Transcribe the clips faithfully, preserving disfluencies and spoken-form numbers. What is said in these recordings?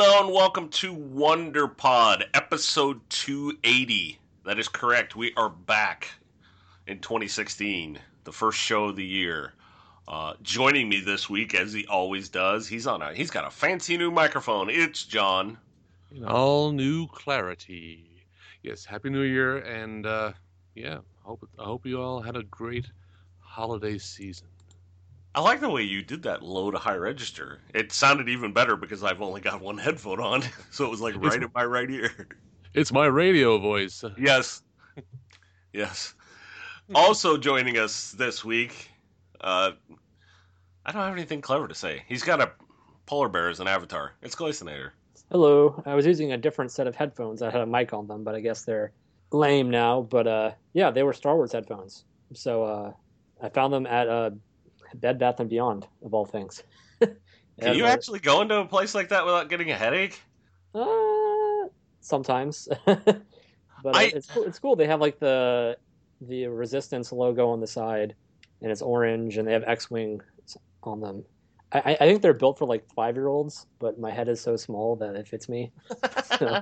Hello and welcome to Wonder Pod, episode two eighty. That is correct. We are back in twenty sixteen, the first show of the year. Uh, joining me this week, as he always does, he's on a he's got a fancy new microphone. It's John. In all new clarity. Yes, Happy New Year, and uh, yeah, I hope I hope you all had a great holiday season. I like the way you did that low to high register. It sounded even better because I've only got one headphone on, so it was like right It's, in my right ear. it's my radio voice. Yes. Yes. Also joining us this week, uh, I don't have anything clever to say. He's got a polar bear as an avatar. It's Glacinator. Hello. I was using a different set of headphones that had a mic on them, but I guess they're lame now. But uh, yeah, they were Star Wars headphones. So uh, I found them at uh, Bed Bath and Beyond, of all things. Can you actually go into a place like that without getting a headache? Uh, sometimes. But I... it's cool. It's cool. They have like the the Resistance logo on the side, and it's orange, and they have X-wing on them. I, I think they're built for like five-year-olds, but my head is so small that it fits me. So.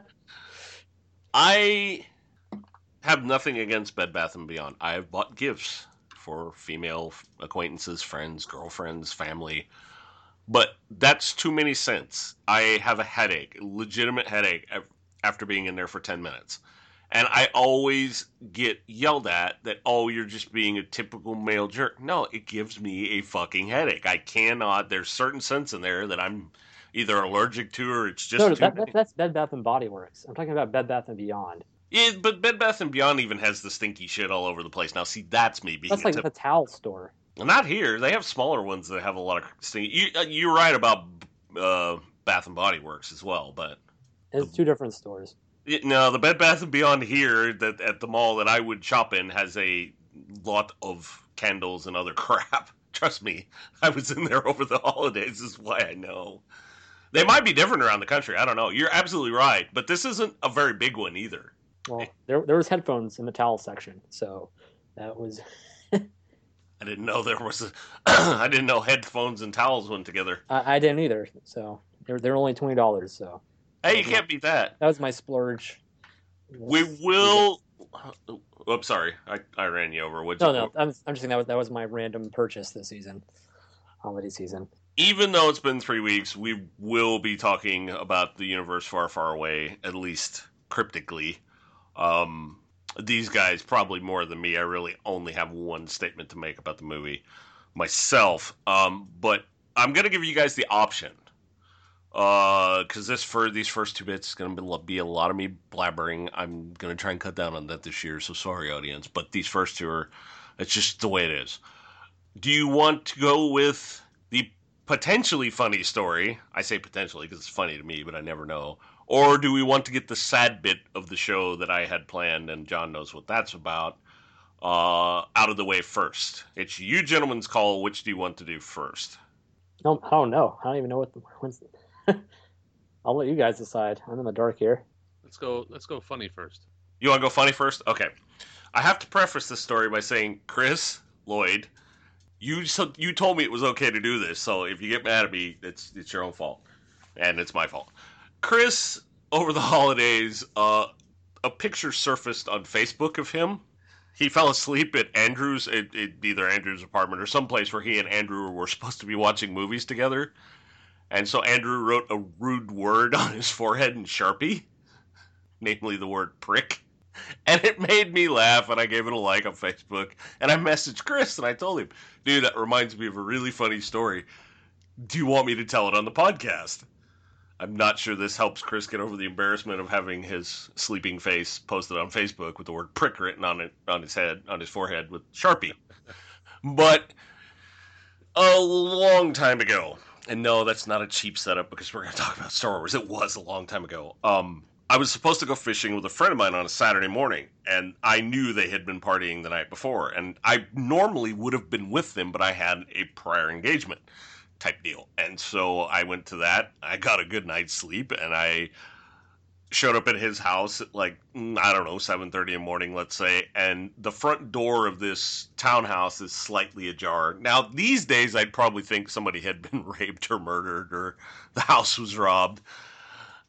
I have nothing against Bed Bath and Beyond. I have bought gifts for female acquaintances, friends, girlfriends, family, but that's too many cents. I have a headache, a legitimate headache, after being in there for ten minutes. And I always get yelled at that, oh, you're just being a typical male jerk. No, it gives me a fucking headache. I cannot, there's certain scents in there that I'm either allergic to or it's just no, too that, many. That's Bed Bath and Body Works. I'm talking about Bed Bath and Beyond. Yeah, but Bed Bath and Beyond even has the stinky shit all over the place. Now, see, that's me being That's like a the towel store. Not here. They have smaller ones that have a lot of stinky. You, you're right about uh, Bath and Body Works as well, but it's two different stores. No, the Bed Bath and Beyond here that at the mall that I would shop in has a lot of candles and other crap. Trust me, I was in there over the holidays. This is why I know. They might be different around the country. I don't know. You're absolutely right, but this isn't a very big one either. Well, there there was headphones in the towel section, so that was. I didn't know there was a. I didn't know headphones and towels went together. I, I didn't either. So they're they're only twenty dollars. So. Hey, you can't beat that. That was my splurge. We will. Oh, I'm sorry, I, I ran you over. What'd no, you no, I'm I'm just saying that was that was my random purchase this season, holiday season. Even though it's been three weeks, we will be talking about the universe far, far away, at least cryptically. Um, these guys probably more than me. I really only have one statement to make about the movie myself. Um, but I'm gonna give you guys the option. Uh, because this for these first two bits is going to be a lot of me blabbering. I'm going to try and cut down on that this year, so sorry, audience. But these first two are, it's just the way it is. Do you want to go with the potentially funny story? I say potentially because it's funny to me, but I never know. Or do we want to get the sad bit of the show that I had planned, and John knows what that's about, uh, out of the way first? It's you gentlemen's call. Which do you want to do first? No, I don't know. I don't even know what the... When's the... I'll let you guys decide. I'm in the dark here. Let's go. Let's go funny first. You want to go funny first? Okay. I have to preface this story by saying, Chris Lloyd, you so, you told me it was okay to do this. So if you get mad at me, it's it's your own fault, and it's my fault. Chris, over the holidays, uh, a picture surfaced on Facebook of him. He fell asleep at Andrew's, it, it, either Andrew's apartment or someplace where he and Andrew were supposed to be watching movies together. And so Andrew wrote a rude word on his forehead in Sharpie, namely the word prick. And it made me laugh, and I gave it a like on Facebook. And I messaged Chris, and I told him, dude, that reminds me of a really funny story. Do you want me to tell it on the podcast? I'm not sure this helps Chris get over the embarrassment of having his sleeping face posted on Facebook with the word prick written on it, on his head, on his forehead with Sharpie. But a long time ago, and no, that's not a cheap setup because we're going to talk about Star Wars. It was a long time ago. Um, I was supposed to go fishing with a friend of mine on a Saturday morning, and I knew they had been partying the night before. And I normally would have been with them, but I had a prior engagement type deal. And so I went to that. I got a good night's sleep, and I showed up at his house at like, I don't know, seven thirty in the morning, let's say, and the front door of this townhouse is slightly ajar. Now, these days, I'd probably think somebody had been raped or murdered or the house was robbed.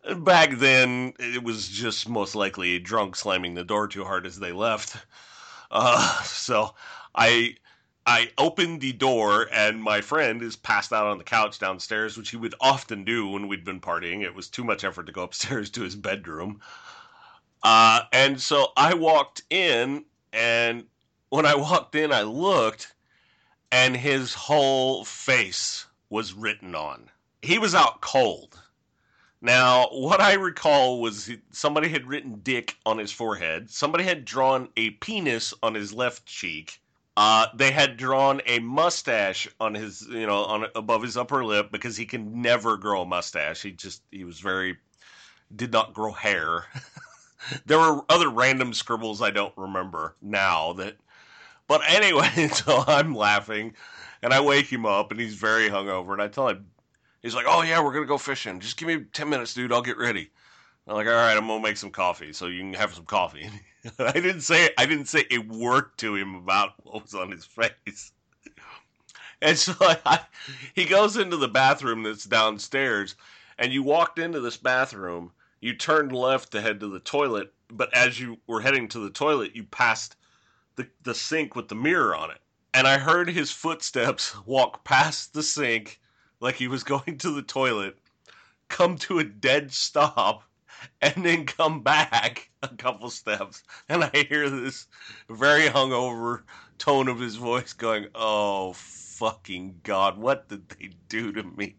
Back then, it was just most likely a drunk slamming the door too hard as they left. Uh, so I I opened the door, and my friend is passed out on the couch downstairs, which he would often do when we'd been partying. It was too much effort to go upstairs to his bedroom. Uh, and so I walked in, and when I walked in, I looked, and his whole face was written on. He was out cold. Now, what I recall was somebody had written dick on his forehead. Somebody had drawn a penis on his left cheek. Uh, they had drawn a mustache on his, you know, on above his upper lip because he can never grow a mustache. He just, he was very, did not grow hair. There were other random scribbles I don't remember now that, but anyway, so I'm laughing and I wake him up and he's very hungover and I tell him, he's like, oh, yeah, we're going to go fishing. Just give me ten minutes, dude. I'll get ready. I'm like, all right, I'm going to make some coffee so you can have some coffee. I didn't say I didn't say a word to him about what was on his face. And so I, he goes into the bathroom that's downstairs, and you walked into this bathroom. You turned left to head to the toilet, but as you were heading to the toilet, you passed the, the sink with the mirror on it. And I heard his footsteps walk past the sink like he was going to the toilet, come to a dead stop, and then come back a couple steps. And I hear this very hungover tone of his voice going, oh, fucking God, what did they do to me?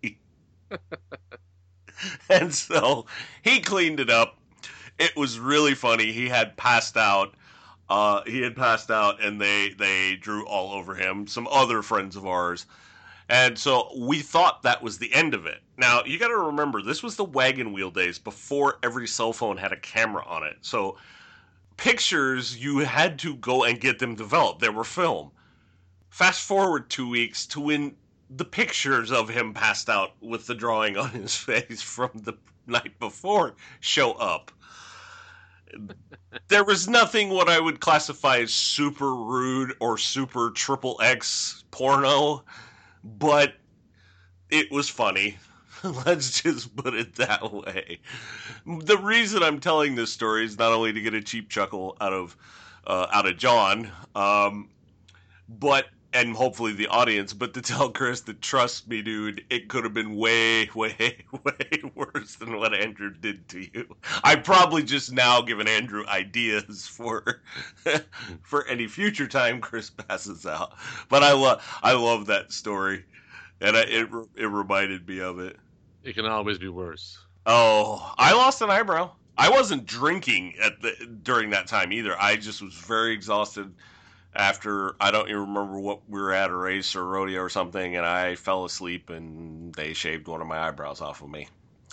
And so he cleaned it up. It was really funny. He had passed out. Uh, he had passed out, and they, they drew all over him. Some other friends of ours. And so we thought that was the end of it. Now, you got to remember, this was the wagon wheel days before every cell phone had a camera on it. So pictures, you had to go and get them developed. They were film. Fast forward two weeks to when the pictures of him passed out with the drawing on his face from the night before show up. There was nothing what I would classify as super rude or super triple X porno, but it was funny. Let's just put it that way. The reason I'm telling this story is not only to get a cheap chuckle out of uh, out of John, um, but and hopefully the audience, but to tell Chris that, trust me, dude, it could have been way, way, way worse than what Andrew did to you. I've probably just now given Andrew ideas for for any future time Chris passes out. But I love I love that story, and I, it it reminded me of it. It can always be worse. Oh, I lost an eyebrow. I wasn't drinking at the during that time either. I just was very exhausted. After, I don't even remember what we were at, a race or rodeo or something, and I fell asleep and they shaved one of my eyebrows off of me.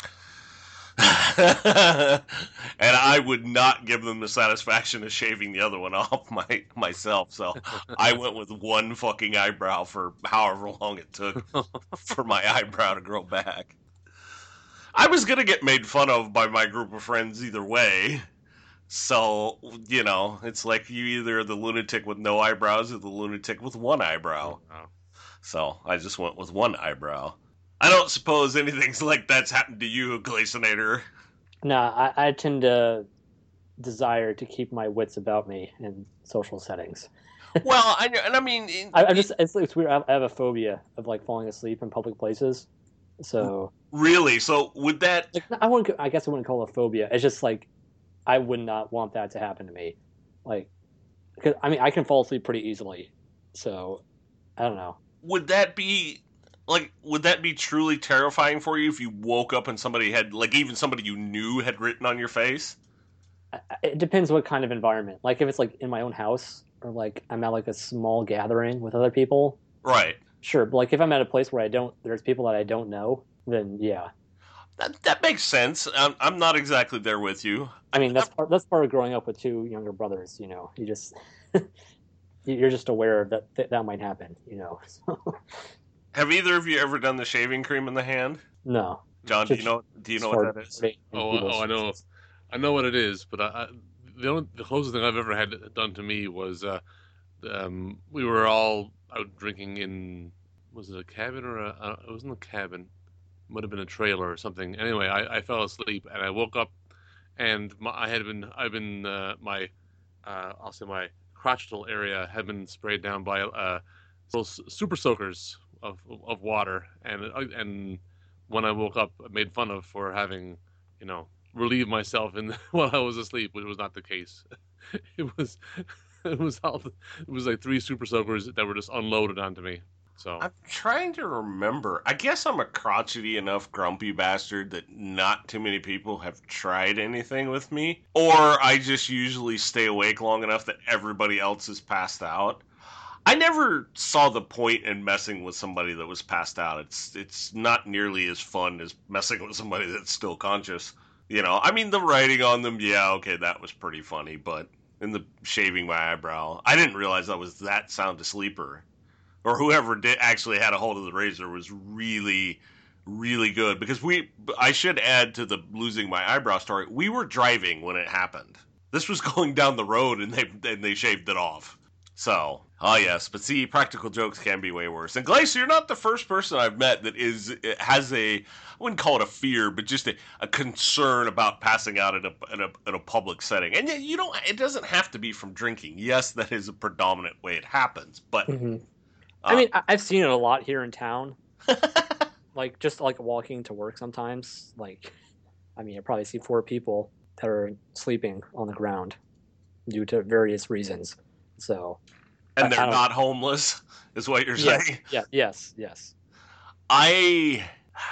And I would not give them the satisfaction of shaving the other one off my myself, so I went with one fucking eyebrow for however long it took for my eyebrow to grow back. I was going to get made fun of by my group of friends either way. So, you know, it's like you either the lunatic with no eyebrows or the lunatic with one eyebrow. Oh. So I just went with one eyebrow. I don't suppose anything like that's happened to you, Glacenator. No, I, I tend to desire to keep my wits about me in social settings. Well, I, and I mean... It, I, I'm just, it's, it's weird. I have a phobia of, like, falling asleep in public places. So... Really? So would that... Like, I wouldn't. I guess I wouldn't call it a phobia. It's just, like... I would not want that to happen to me. Like, because, I mean, I can fall asleep pretty easily. So, I don't know. Would that be, like, would that be truly terrifying for you if you woke up and somebody had, like, even somebody you knew had written on your face? It depends what kind of environment. Like, if it's, like, in my own house, or, like, I'm at, like, a small gathering with other people. Right. Sure, but, like, if I'm at a place where I don't, there's people that I don't know, then, yeah. That, that makes sense. I'm, I'm not exactly there with you. I mean, that's part, that's part of growing up with two younger brothers, you know. You just... You're just aware that th- that might happen, you know. So. Have either of you ever done the shaving cream in the hand? No. John, do you know? Do you know what that is? Oh, oh, I know, I know what it is. But I, I, the only the closest thing I've ever had done to me was uh, um, we were all out drinking in, was it a cabin or a? Uh, it wasn't a cabin. might have been a trailer or something. Anyway, I, I fell asleep and I woke up, and my, I had been I've been uh, my uh, I'll say my crotchal area had been sprayed down by uh, those super soakers of of water, and uh, and when I woke up, I made fun of for having, you know, relieved myself in while I was asleep, which was not the case. It was it was all it was like three super soakers that were just unloaded onto me. So I'm trying to remember. I guess I'm a crotchety enough grumpy bastard that not too many people have tried anything with me. Or I just usually stay awake long enough that everybody else is passed out. I never saw the point in messing with somebody that was passed out. It's it's not nearly as fun as messing with somebody that's still conscious. You know, I mean, the writing on them, yeah, okay, that was pretty funny. But in the shaving my eyebrow, I didn't realize I was that sound asleeper. Or whoever did actually had a hold of the razor was really, really good. Because we, I should add to the losing my eyebrow story, we were driving when it happened. This was going down the road and they and they shaved it off. So, oh yes, but see, practical jokes can be way worse. And Glacier, you're not the first person I've met that is has a, I wouldn't call it a fear, but just a, a concern about passing out in a, in a in a public setting. And you don't, it doesn't have to be from drinking. Yes, that is a predominant way it happens, but. Mm-hmm. I mean, I've seen it a lot here in town. Like, just like walking to work sometimes. Like, I mean, I probably see four people that are sleeping on the ground due to various reasons. So, and they're not homeless, is what you're yes, saying? Yeah, yes, yes. I,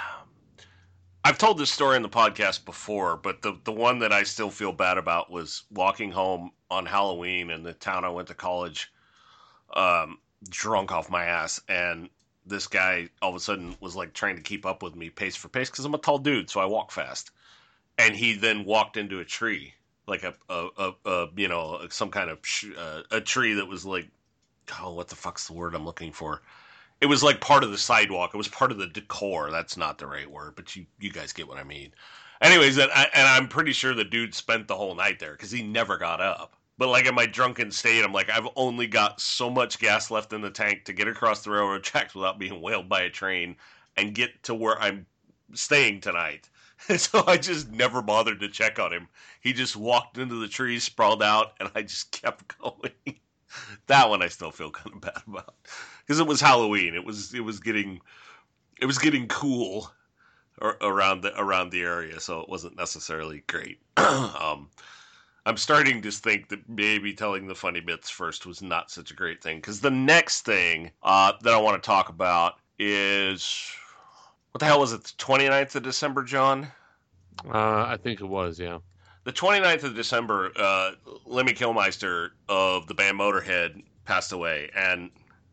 I've told this story in the podcast before, but the the one that I still feel bad about was walking home on Halloween in the town I went to college. Um. Drunk off my ass, and this guy all of a sudden was like trying to keep up with me pace for pace because I'm a tall dude, so I walk fast. And he then walked into a tree, like a, a, a, a you know, some kind of sh- uh, a tree that was like, oh, what the fuck's the word I'm looking for? It was like part of the sidewalk. It was part of the decor. That's not the right word, but you you guys get what I mean. Anyways, and, I, and I'm pretty sure the dude spent the whole night there because he never got up. But like in my drunken state, I'm like, I've only got so much gas left in the tank to get across the railroad tracks without being whaled by a train and get to where I'm staying tonight. And so I just never bothered to check on him. He just walked into the trees, sprawled out, and I just kept going. That one I still feel kind of bad about because it was Halloween. It was it was getting it was getting cool around the around the area, so it wasn't necessarily great. um, I'm starting to think that maybe telling the funny bits first was not such a great thing. Because the next thing uh, that I want to talk about is... What the hell was it? The twenty-ninth of December, John? Uh, I think it was, yeah. The twenty-ninth of December, uh, Lemmy Kilmister of the band Motorhead passed away. And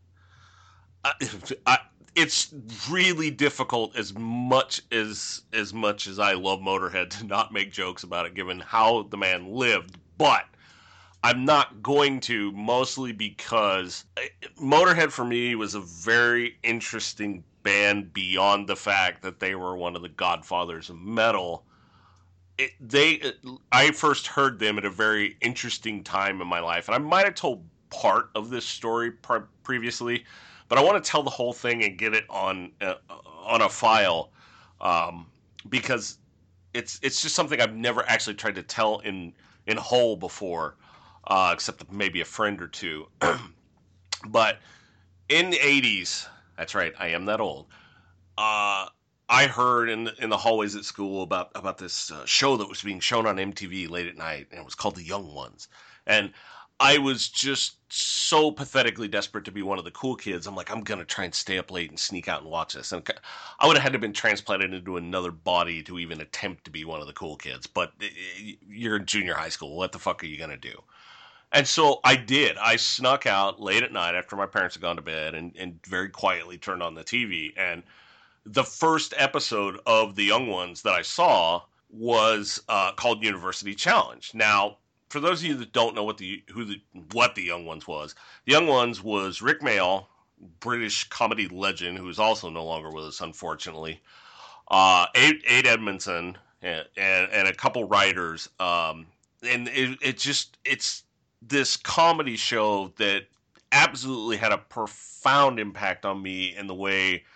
I, I, it's really difficult as much as as much as I love Motorhead to not make jokes about it given how the man lived, but I'm not going to, mostly because Motorhead for me was a very interesting band beyond the fact that they were one of the godfathers of metal. It, they I first heard them at a very interesting time in my life, and I might have told part of this story pre- previously, but I want to tell the whole thing and get it on uh, on a file um, because it's it's just something I've never actually tried to tell in in whole before, uh, except maybe a friend or two. But in the eighties, that's right, I am that old. Uh, I heard in the, in the hallways at school about about this uh, show that was being shown on M T V late at night, and it was called The Young Ones, and I was just so pathetically desperate to be one of the cool kids. I'm like, I'm going to try and stay up late and sneak out and watch this. And I would have had to have been transplanted into another body to even attempt to be one of the cool kids. But you're in junior high school. What the fuck are you going to do? And so I did. I snuck out late at night after my parents had gone to bed and, and very quietly turned on the T V. And the first episode of The Young Ones that I saw was uh, called University Challenge. Now, for those of you that don't know what the who the what the Young Ones was, the Young Ones was Rick Mayall, British comedy legend, who is also no longer with us, unfortunately. Uh, Ade, Ade Edmondson and, and and a couple writers, um, and it, it just it's this comedy show that absolutely had a profound impact on me in the way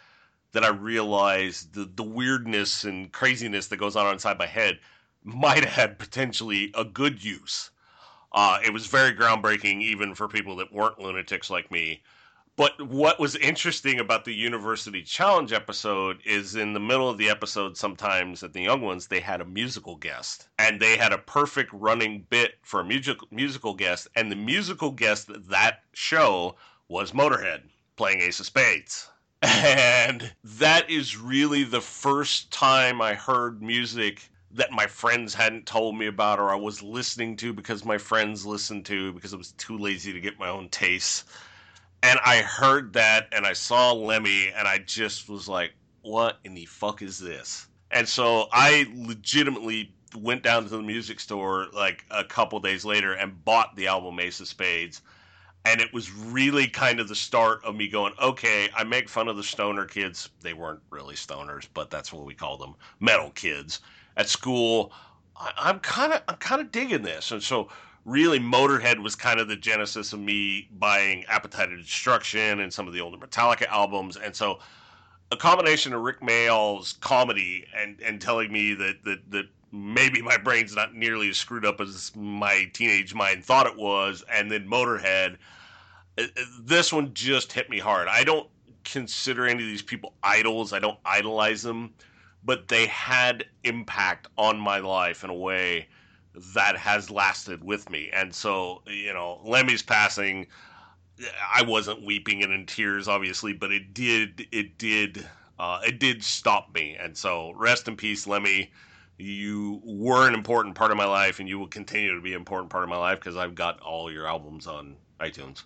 that I realized the, the weirdness and craziness that goes on inside my head might have had potentially a good use. Uh, it was very groundbreaking even for people that weren't lunatics like me. But what was interesting about the University Challenge episode is in the middle of the episode, sometimes at the Young Ones, they had a musical guest. And they had a perfect running bit for a musical, musical guest. And the musical guest of that show was Motorhead playing Ace of Spades. And that is really the first time I heard music that my friends hadn't told me about or I was listening to because my friends listened to because I was too lazy to get my own tastes. And I heard that and I saw Lemmy and I just was like, what in the fuck is this? And so I legitimately went down to the music store like a couple days later and bought the album Ace of Spades. And it was really kind of the start of me going, okay, I make fun of the stoner kids. They weren't really stoners, but that's what we call them, metal kids. At school, I, I'm kind of I'm kind of digging this. And so really Motorhead was kind of the genesis of me buying Appetite of Destruction and some of the older Metallica albums. And so a combination of Rick Mayall's comedy and, and telling me that, that, that maybe my brain's not nearly as screwed up as my teenage mind thought it was, and then Motorhead, this one just hit me hard. I don't consider any of these people idols. I don't idolize them, but they had impact on my life in a way that has lasted with me. And so, you know, Lemmy's passing, I wasn't weeping and in tears, obviously, but it did, it did, uh, it did stop me. And so, rest in peace, Lemmy. You were an important part of my life, and you will continue to be an important part of my life because I've got all your albums on iTunes.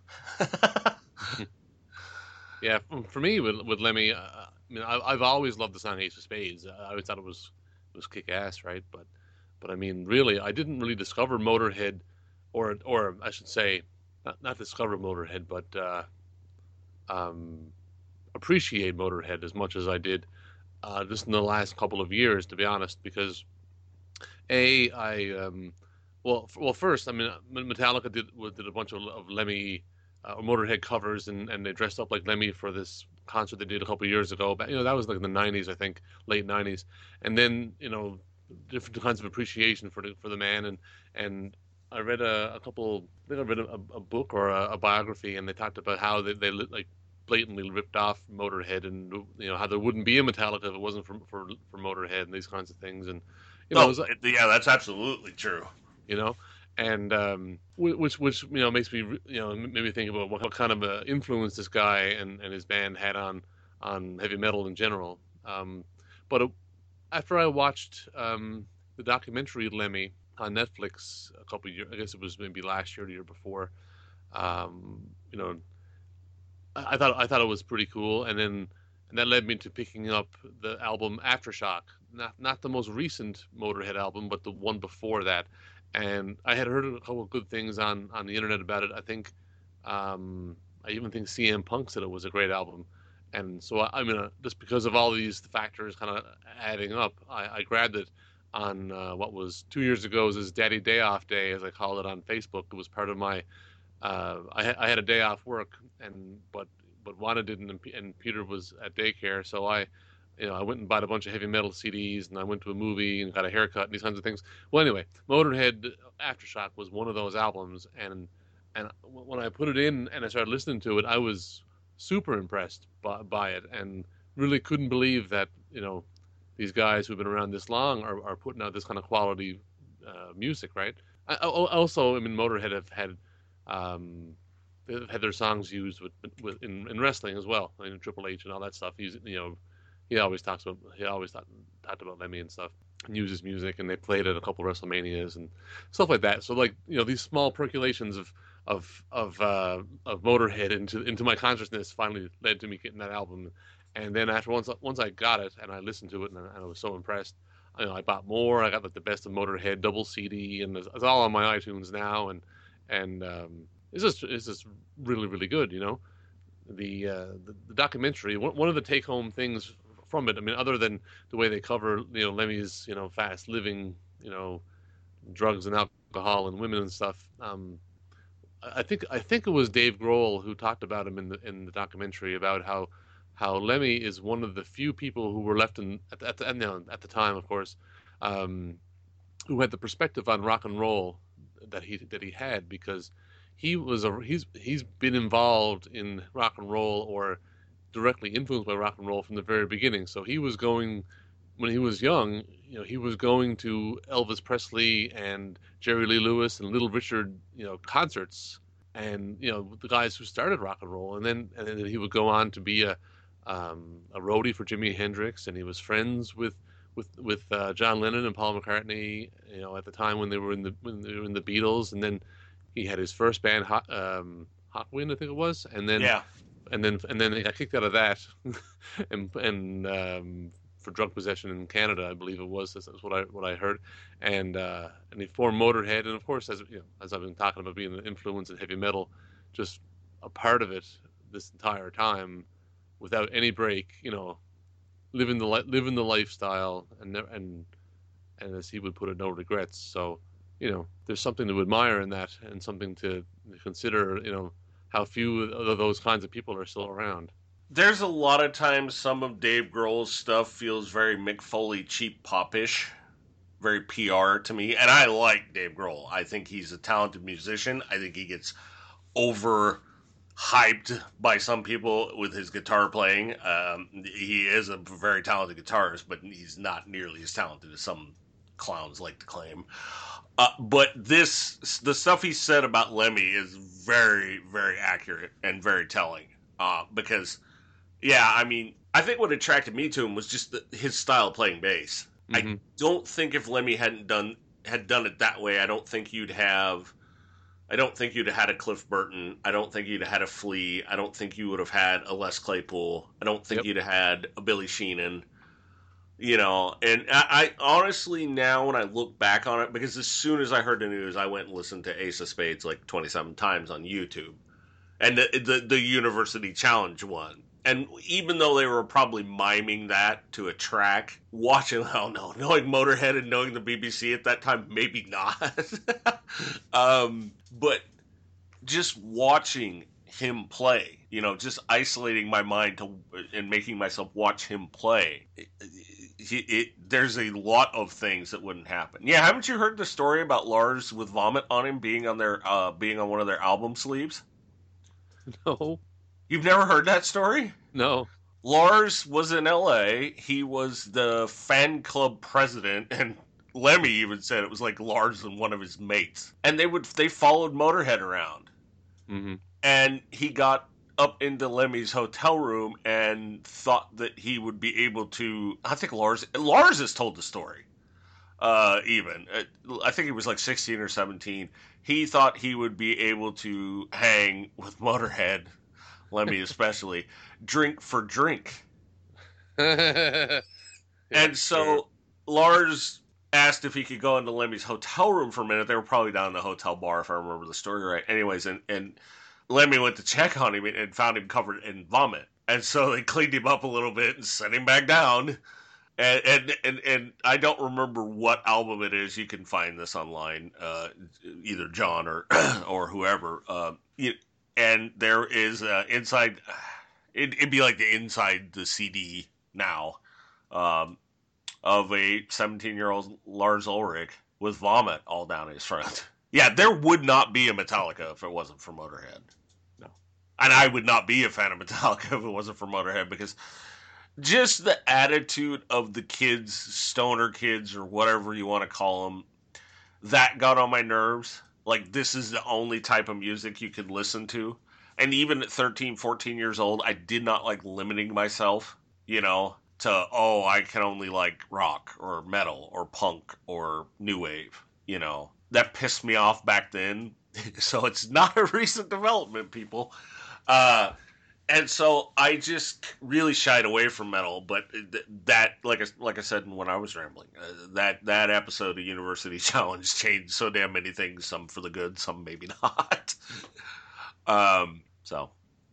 Yeah, for me with with Lemmy, uh, I mean, I, I've always loved the song Ace of Spades. I always thought it was it was kick ass, right? But but I mean, really, I didn't really discover Motorhead, or or I should say, not, not discover Motorhead, but uh, um, appreciate Motorhead as much as I did uh, just in the last couple of years, to be honest. Because a I um, well f- well first, I mean, Metallica did did a bunch of, of Lemmy. Uh, Motorhead covers, and, and they dressed up like Lemmy for this concert they did a couple of years ago. But you know, that was like in the nineties, I think, late nineties. And then you know, different kinds of appreciation for the for the man. And and I read a, a couple. I think I read a, a book or a, a biography, and they talked about how they, they like blatantly ripped off Motorhead, and you know how there wouldn't be a Metallica if it wasn't for for, for Motorhead and these kinds of things. And you know, oh, it was like, yeah, that's absolutely true. You know. And um, which, which you know, makes me you know made me think about what, what kind of uh, influence this guy and, and his band had on on heavy metal in general. Um, but it, after I watched um, the documentary Lemmy on Netflix a couple of years, I guess it was maybe last year or the year before. Um, you know, I, I thought I thought it was pretty cool, and then and that led me to picking up the album Aftershock, not not the most recent Motorhead album, but the one before that. And I had heard a couple of good things on, on the internet about it. I think, um, I even think C M Punk said it was a great album. And so, I, I mean, uh, just because of all these factors kind of adding up, I, I grabbed it on uh, what was two years ago was his Daddy Day Off Day, as I call it on Facebook. It was part of my, uh, I, ha- I had a day off work, and but but Wanda didn't, and, P- and Peter was at daycare, so I, you know, I went and bought a bunch of heavy metal C Ds, and I went to a movie and got a haircut and these kinds of things. Well, anyway, Motorhead Aftershock was one of those albums, and and when I put it in and I started listening to it, I was super impressed by, by it, and really couldn't believe that you know these guys who've been around this long are, are putting out this kind of quality uh, music, right? I, also, I mean, Motorhead have had um, they've had their songs used with, with in, in wrestling as well, I mean, Triple H and all that stuff. He's you know. He always talks about he always talk, talked about Lemmy and stuff, and uses music, and they played at a couple of WrestleManias and stuff like that. So like you know these small percolations of of of uh, of Motorhead into into my consciousness finally led to me getting that album, and then after once once I got it and I listened to it and I, and I was so impressed, you know I bought more. I got like the Best of Motorhead double C D, and it's, it's all on my iTunes now, and and um, it's just it's just really really good, you know. The, uh, the the documentary, one, one of the take home things from it, I mean, other than the way they cover, you know, Lemmy's, you know, fast living, you know, drugs and alcohol and women and stuff. Um, I think I think it was Dave Grohl who talked about him in the in the documentary about how how Lemmy is one of the few people who were left in at, at, the, at the time, of course, um, who had the perspective on rock and roll that he that he had, because he was a he's he's been involved in rock and roll or directly influenced by rock and roll from the very beginning. So he was going when he was young, you know, he was going to Elvis Presley and Jerry Lee Lewis and Little Richard, you know, concerts, and you know the guys who started rock and roll, and then and then he would go on to be a um, a roadie for Jimi Hendrix, and he was friends with with with uh, John Lennon and Paul McCartney, you know, at the time when they were in the when they were in the Beatles, and then he had his first band, Hot um, Hot Wind, I think it was, and then yeah, and then and then he got kicked out of that, and and um, for drug possession in Canada, I believe it was. That's what I what I heard, and uh, and he formed Motorhead, and of course, as you know, as I've been talking about being an influence in heavy metal, just a part of it this entire time, without any break, you know, living the living the lifestyle, and and and as he would put it, no regrets. So, you know, there's something to admire in that, and something to consider. You know, how few of those kinds of people are still around. There's a lot of times some of Dave Grohl's stuff feels very Mick Foley cheap popish, very P R to me, and I like Dave Grohl. I think he's a talented musician. I think he gets over hyped by some people with his guitar playing. Um, he is a very talented guitarist, but he's not nearly as talented as some clowns like to claim. Uh, but this, the stuff he said about Lemmy is very, very accurate and very telling. Uh, because, yeah, I mean, I think what attracted me to him was just the, his style of playing bass. Mm-hmm. I don't think if Lemmy hadn't done had done it that way, I don't think you'd have. I don't think you'd have had a Cliff Burton. I don't think you'd have had a Flea. I don't think you would have had a Les Claypool. I don't think yep. you'd have had a Billy Sheehan. You know, and I, I honestly now when I look back on it, because as soon as I heard the news, I went and listened to Ace of Spades like twenty-seven times on YouTube. And the, the, the University Challenge one. And even though they were probably miming that to a track, watching, I don't know, knowing Motorhead and knowing the B B C at that time, maybe not. um, but just watching him play, you know, just isolating my mind to and making myself watch him play, it, it, it, there's a lot of things that wouldn't happen. Yeah, haven't you heard the story about Lars with vomit on him being on their uh, being on one of their album sleeves? No. You've never heard that story? No. Lars was in L A. He was the fan club president, and Lemmy even said it was like Lars and one of his mates. And they would they followed Motorhead around. Mm-hmm. And he got up into Lemmy's hotel room and thought that he would be able to. I think Lars Lars has told the story. Uh, even I think he was like sixteen or seventeen. He thought he would be able to hang with Motorhead, Lemmy especially, drink for drink. yeah, and so sure. Lars asked if he could go into Lemmy's hotel room for a minute. They were probably down in the hotel bar, if I remember the story right. Anyways, and, and Lemmy went to check on him and found him covered in vomit. And so they cleaned him up a little bit and sent him back down. And and, and, and I don't remember what album it is. You can find this online, uh, either John or or whoever. Uh, you, and there is uh, inside, it, it'd be like the inside the C D now, um, of a seventeen-year-old Lars Ulrich with vomit all down his front. Yeah, there would not be a Metallica if it wasn't for Motorhead. No. And I would not be a fan of Metallica if it wasn't for Motorhead, because just the attitude of the kids, stoner kids, or whatever you want to call them, that got on my nerves. Like, this is the only type of music you could listen to. And even at thirteen, fourteen years old, I did not like limiting myself, you know, to, oh, I can only like rock or metal or punk or new wave, you know. That pissed me off back then. So it's not a recent development, people. Uh, and so I just really shied away from metal. But that, like I, like I said when I was rambling, uh, that, that episode of University Challenge changed so damn many things, some for the good, some maybe not. um, so.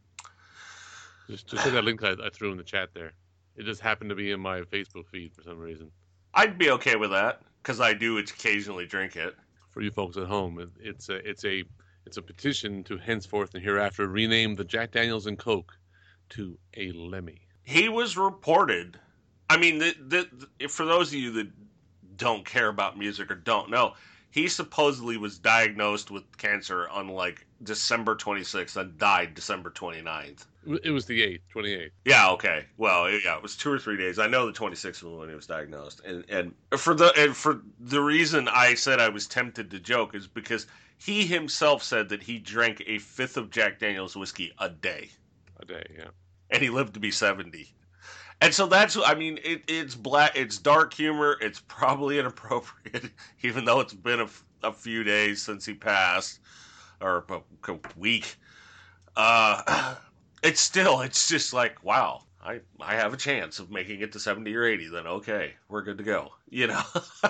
Just, just hit that link I, I threw in the chat there. It just happened to be in my Facebook feed for some reason. I'd be okay with that, because I do occasionally drink it. For you folks at home, it, it's a it's a it's a petition to henceforth and hereafter rename the Jack Daniels and Coke to a Lemmy. he was reported. I mean, the, the, the, for those of you that don't care about music or don't know, he supposedly was diagnosed with cancer on like December twenty-sixth and died December twenty-ninth. It was the eighth, twenty-eighth. Yeah, okay. Well, yeah, it was two or three days. I know the twenty-sixth was when he was diagnosed, and and for the and for the reason I said I was tempted to joke is because he himself said that he drank a fifth of Jack Daniel's whiskey a day. A day, yeah. And he lived to be seventy. And so that's, I mean, it, it's black, it's dark humor. It's probably inappropriate, even though it's been a, a few days since he passed, or a, a week. Uh, it's still, it's just like, wow, I, I have a chance of making it to seventy or eighty. Then okay, we're good to go. You know,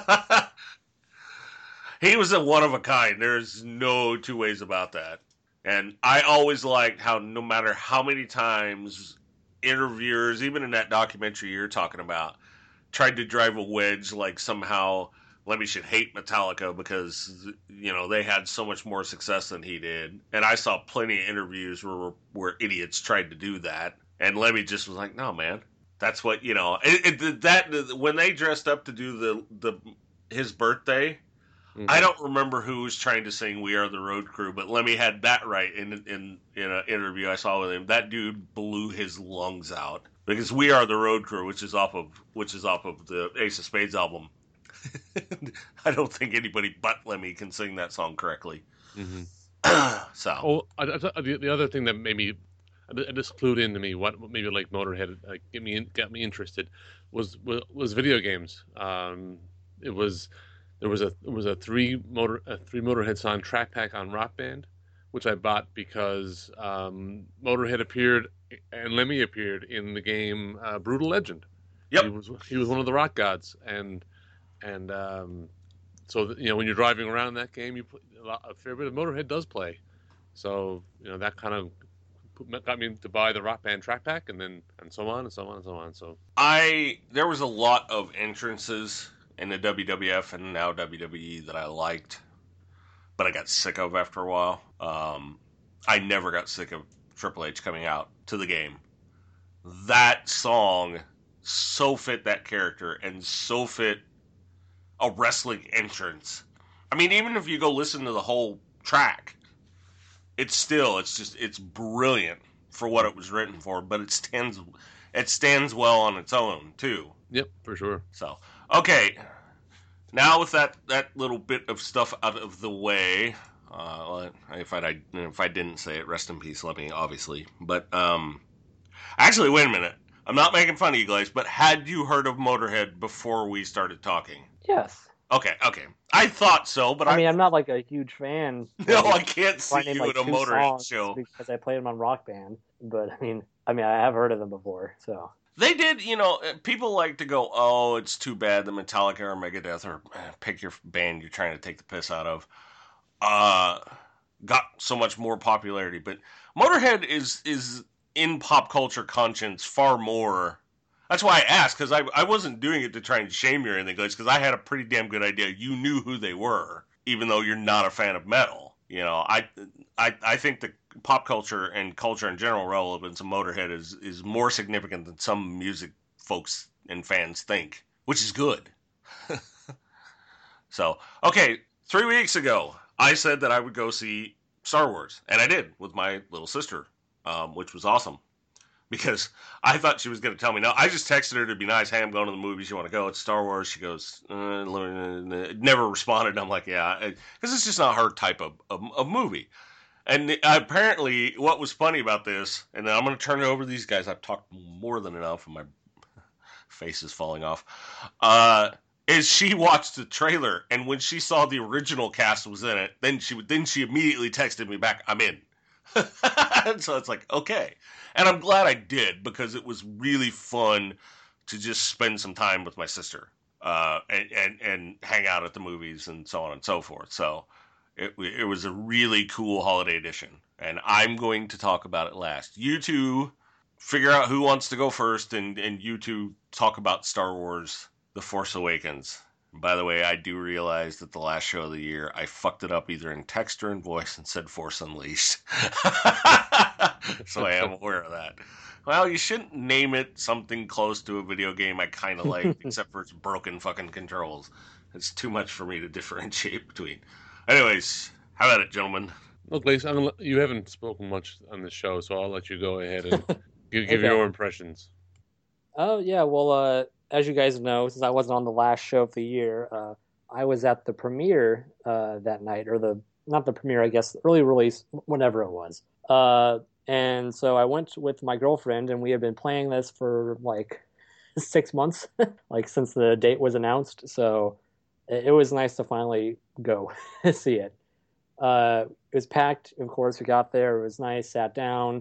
he was a one of a kind. There's no two ways about that. And I always liked how no matter how many times interviewers, even in that documentary you're talking about, tried to drive a wedge like somehow Lemmy should hate Metallica because, you know, they had so much more success than he did. And I saw plenty of interviews where where idiots tried to do that. And Lemmy just was like, no, man, that's what, you know, it, it, that when they dressed up to do the, the his birthday, mm-hmm. I don't remember who was trying to sing "We Are the Road Crew," but Lemmy had that right in in in an interview I saw with him. That dude blew his lungs out because "We Are the Road Crew," which is off of which is off of the Ace of Spades album. I don't think anybody but Lemmy can sing that song correctly. Mm-hmm. so, oh, I, I, the, the other thing that made me just clued into me what maybe like Motorhead like, get me got me interested was was, was video games. Um, it was. There was a there was a three motor a three Motorhead song track pack on Rock Band, which I bought because um, Motorhead appeared and Lemmy appeared in the game uh, Brutal Legend. Yep, he was he was one of the rock gods, and and um, so you know when you're driving around in that game, you play, a fair bit of Motorhead does play. So you know that kind of got me to buy the Rock Band track pack, and then and so on and so on and so on. So I there was a lot of entrances in the W W F and now W W E that I liked, but I got sick of after a while. Um, I never got sick of Triple H coming out to the game. That song so fit that character and so fit a wrestling entrance. I mean, even if you go listen to the whole track, it's still, it's just, it's brilliant for what it was written for, but it stands, it stands well on its own, too. Yep, for sure. So, okay, now with that, that little bit of stuff out of the way, uh, if I if I didn't say it, rest in peace, Lemmy, obviously. But um, actually, wait a minute. I'm not making fun of you guys, but had you heard of Motorhead before we started talking? Yes. Okay, okay. I thought so, but I I mean, I'm not like a huge fan. No, like, I can't see you like at a Motorhead show because I played them on Rock Band. But I mean, I mean, I have heard of them before, so. They did, you know, people like to go, oh, it's too bad that Metallica or Megadeth or pick your band you're trying to take the piss out of, uh, got so much more popularity. But Motorhead is, is in pop culture conscience far more. That's why I asked, because I, I wasn't doing it to try and shame you or anything, because I had a pretty damn good idea. You knew who they were, even though you're not a fan of metal. You know, I, I, I think the pop culture and culture in general relevance of Motorhead is, is more significant than some music folks and fans think, which is good. So, okay, three weeks ago, I said that I would go see Star Wars, and I did with my little sister, um, which was awesome. Because I thought she was going to tell me no. I just texted her to be nice. Hey, I'm going to the movies. You want to go? It's Star Wars. She goes, uh, never responded. I'm like, yeah, because it's just not her type of, of, of movie. And apparently, what was funny about this, and then I'm going to turn it over to these guys. I've talked more than enough, and my face is falling off. Uh, is she watched the trailer, and when she saw the original cast was in it, then she then she immediately texted me back, "I'm in." So it's like, okay. And I'm glad I did, because it was really fun to just spend some time with my sister uh, and, and, and hang out at the movies and so on and so forth. So it, it was a really cool holiday edition. And I'm going to talk about it last. You two figure out who wants to go first, and, and you two talk about Star Wars The Force Awakens. By the way, I do realize that the last show of the year, I fucked it up either in text or in voice and said Force Unleashed. So I am aware of that. Well, you shouldn't name it something close to a video game I kind of like, except for its broken fucking controls. It's too much for me to differentiate between. Anyways, how about it, gentlemen? Look, Lace, I'm gonna, you haven't spoken much on the show, so I'll let you go ahead and give, give Okay. your impressions. Oh, yeah. Well, uh, as you guys know, since I wasn't on the last show of the year, uh, I was at the premiere uh, that night, or the, not the premiere, I guess, early release, whenever it was. Uh, and so I went with my girlfriend, and we had been playing this for like six months, like since the date was announced. So it, it was nice to finally go see it. Uh, it was packed, of course. We got there. It was nice, sat down.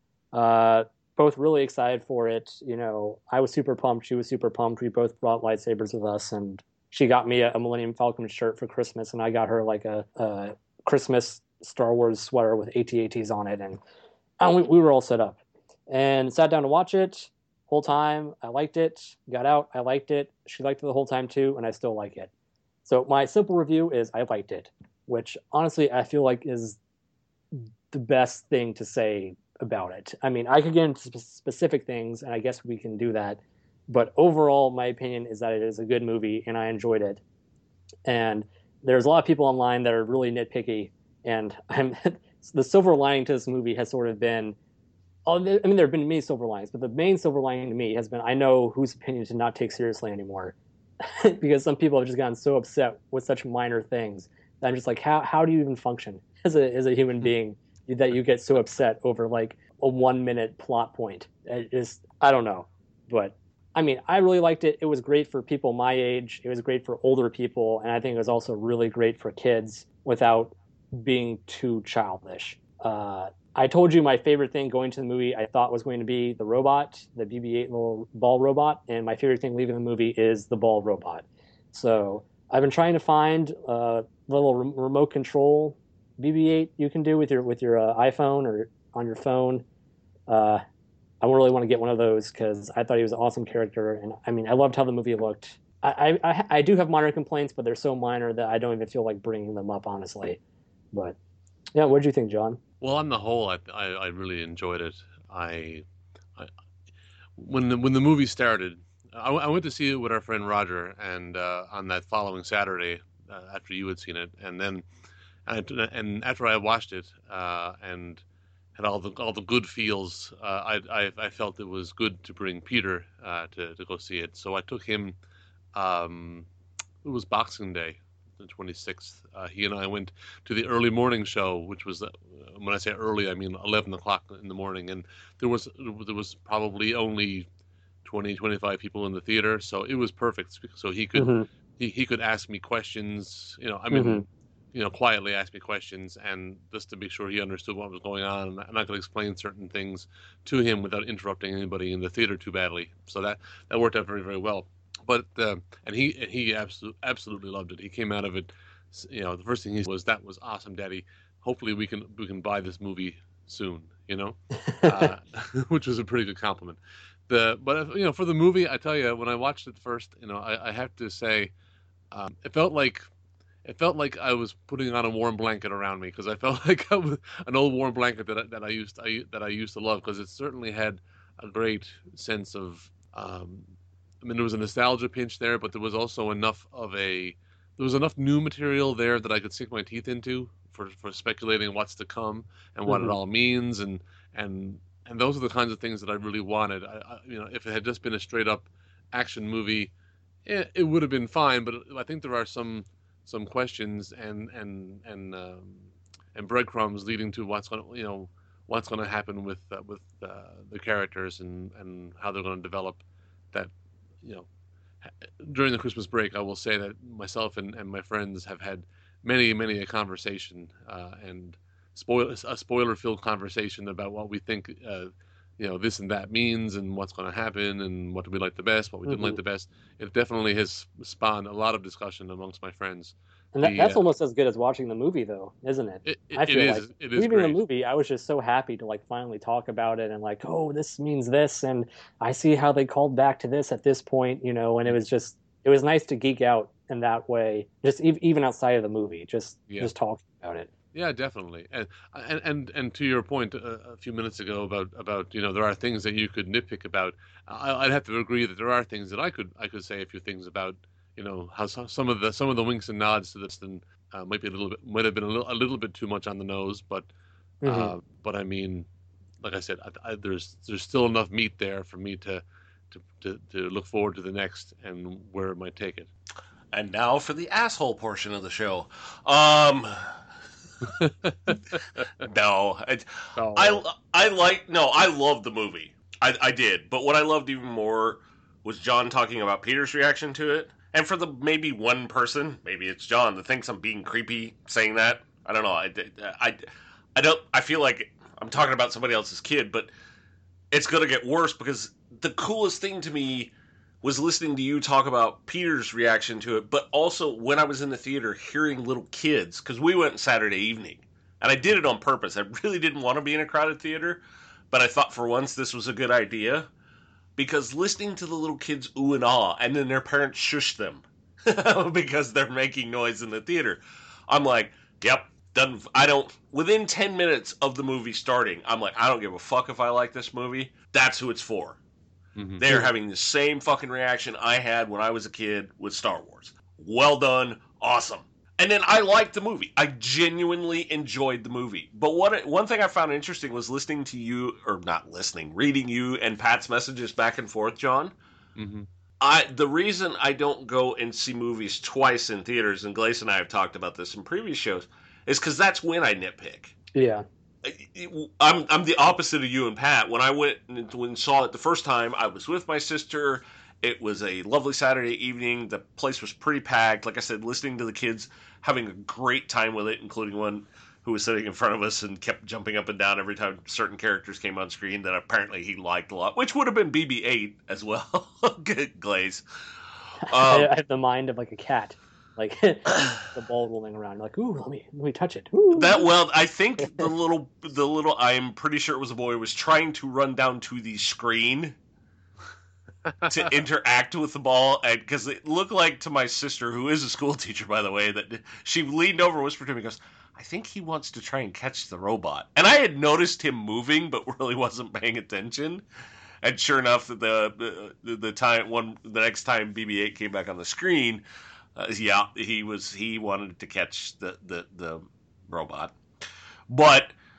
Uh, both really excited for it. You know, I was super pumped. She was super pumped. We both brought lightsabers with us, and she got me a, a Millennium Falcon shirt for Christmas, and I got her like a, a Christmas Star Wars sweater with A T A Ts on it, and, and we, we were all set up. And sat down to watch it. Whole time, I liked it. Got out, I liked it. She liked it the whole time too, and I still like it. So my simple review is I liked it, which honestly I feel like is the best thing to say about it. I mean, I could get into sp- specific things, and I guess we can do that. But overall, my opinion is that it is a good movie, and I enjoyed it. And there's a lot of people online that are really nitpicky, and I'm the silver lining to this movie has sort of been, oh, I mean, there have been many silver linings, but the main silver lining to me has been I know whose opinion to not take seriously anymore, because some people have just gotten so upset with such minor things that I'm just like, how how do you even function as a as a human being that you get so upset over like a one minute plot point? It is, I don't know, but I mean, I really liked it. It was great for people my age. It was great for older people, and I think it was also really great for kids without being too childish. Uh, I told you my favorite thing going to the movie I thought was going to be the robot, the B B eight little ball robot, and my favorite thing leaving the movie is the ball robot. So I've been trying to find a little re- remote control B B eight you can do with your with your uh, iPhone or on your phone. Uh, I really want to get one of those because I thought he was an awesome character, and I mean, I loved how the movie looked. I, I I do have minor complaints, but they're so minor that I don't even feel like bringing them up, honestly. But yeah, what did you think, John? Well, on the whole, I I, I really enjoyed it. I, I when the, when the movie started, I, I went to see it with our friend Roger, and uh, on that following Saturday, uh, after you had seen it, and then and, and after I watched it, uh, and had all the all the good feels, uh, I, I I felt it was good to bring Peter uh, to to go see it. So I took him. Um, it was Boxing Day, the twenty-sixth. Uh, he and I went to the early morning show, which was, uh, when I say early, I mean eleven o'clock in the morning, and there was there was probably only twenty, twenty-five people in the theater, so it was perfect. So he could Mm-hmm. he, he could ask me questions, you know, I Mm-hmm. mean, you know, quietly ask me questions, and just to make sure he understood what was going on, and I could explain certain things to him without interrupting anybody in the theater too badly. So that that worked out very, very well. But uh, and he and he absolutely absolutely loved it. He came out of it, you know, the first thing he said was, "That was awesome, Daddy. Hopefully we can we can buy this movie soon." You know, uh, which was a pretty good compliment. The but you know, for the movie, I tell you, when I watched it first, you know, I, I have to say, um, it felt like it felt like I was putting on a warm blanket around me, because I felt like I was an old warm blanket that I, that I used I, that I used to love, because it certainly had a great sense of. Um, I mean, there was a nostalgia pinch there, but there was also enough of a there was enough new material there that I could sink my teeth into for, for speculating what's to come and what it Mm-hmm. all means, and and and those are the kinds of things that I really wanted. I, I, you know, if it had just been a straight up action movie, it, it would have been fine. But I think there are some some questions and and and um, and breadcrumbs leading to what's going to you know what's going to happen with uh, with uh, the characters, and and how they're going to develop. That you know During the Christmas break, I will say that myself and, and my friends have had many, many a conversation, uh, and spoil a spoiler-filled conversation about what we think, uh, you know, this and that means, and what's going to happen, and what we like the best, what we didn't like Mm-hmm. the best. It definitely has spawned a lot of discussion amongst my friends. And that, The that's uh, almost as good as watching the movie, though, isn't it? it, it, I it feel like is it is leaving the great. movie, I was just so happy to like finally talk about it and like, oh, this means this, and I see how they called back to this at this point, you know. And it was just, it was nice to geek out in that way, just e- even outside of the movie, just Yeah. just talking about it. Yeah, definitely. And and and, and to your point uh, a few minutes ago about about you know there are things that you could nitpick about. I, I'd have to agree that there are things that I could I could say a few things about. You know how some, some of the some of the winks and nods to this and uh, might be a little bit might have been a little a little bit too much on the nose, but uh, Mm-hmm. but I mean, like I said, I, I, there's there's still enough meat there for me to, to to to look forward to the next and where it might take it. And now for the asshole portion of the show. Um, no, I, Oh. I, I like no, I loved the movie. I, I did, but what I loved even more was John talking about Peter's reaction to it. And for the maybe one person, maybe it's John, that thinks I'm being creepy saying that. I don't know. I, I, I don't. I feel like I'm talking about somebody else's kid, but it's gonna get worse because the coolest thing to me was listening to you talk about Peter's reaction to it, but also when I was in the theater hearing little kids, because we went Saturday evening, and I did it on purpose. I really didn't want to be in a crowded theater, but I thought for once this was a good idea, because listening to the little kids ooh and ah, and then their parents shush them because they're making noise in the theater, I'm like, yep, doesn't, I don't, within ten minutes of the movie starting, I'm like, I don't give a fuck if I like this movie. That's who it's for. Mm-hmm. They're having the same fucking reaction I had when I was a kid with Star Wars. Well done. Awesome. And then I liked the movie. I genuinely enjoyed the movie. But what one thing I found interesting was listening to you, or not listening, reading you and Pat's messages back and forth, John. Mm-hmm. I the reason I don't go and see movies twice in theaters, and Glace and I have talked about this in previous shows, is because that's when I nitpick. Yeah. I'm I'm the opposite of you and Pat. When I went and saw it the first time, I was with my sister. It was a lovely Saturday evening. The place was pretty packed. Like I said, listening to the kids having a great time with it, including one who was sitting in front of us and kept jumping up and down every time certain characters came on screen that apparently he liked a lot, which would have been B B eight as well. Good Glaze. Um, I have the mind of like a cat. Like the ball rolling around, like, ooh, let me let me touch it. Ooh. That well, I think the little the little I'm pretty sure it was a boy was trying to run down to the screen to interact with the ball, and because it looked like to my sister, who is a school teacher by the way, that she leaned over and whispered to me, goes, I think he wants to try and catch the robot. And I had noticed him moving, but really wasn't paying attention. And sure enough, the the, the time one the next time B B eight came back on the screen. Uh, yeah, he was. He wanted to catch the, the, the robot, but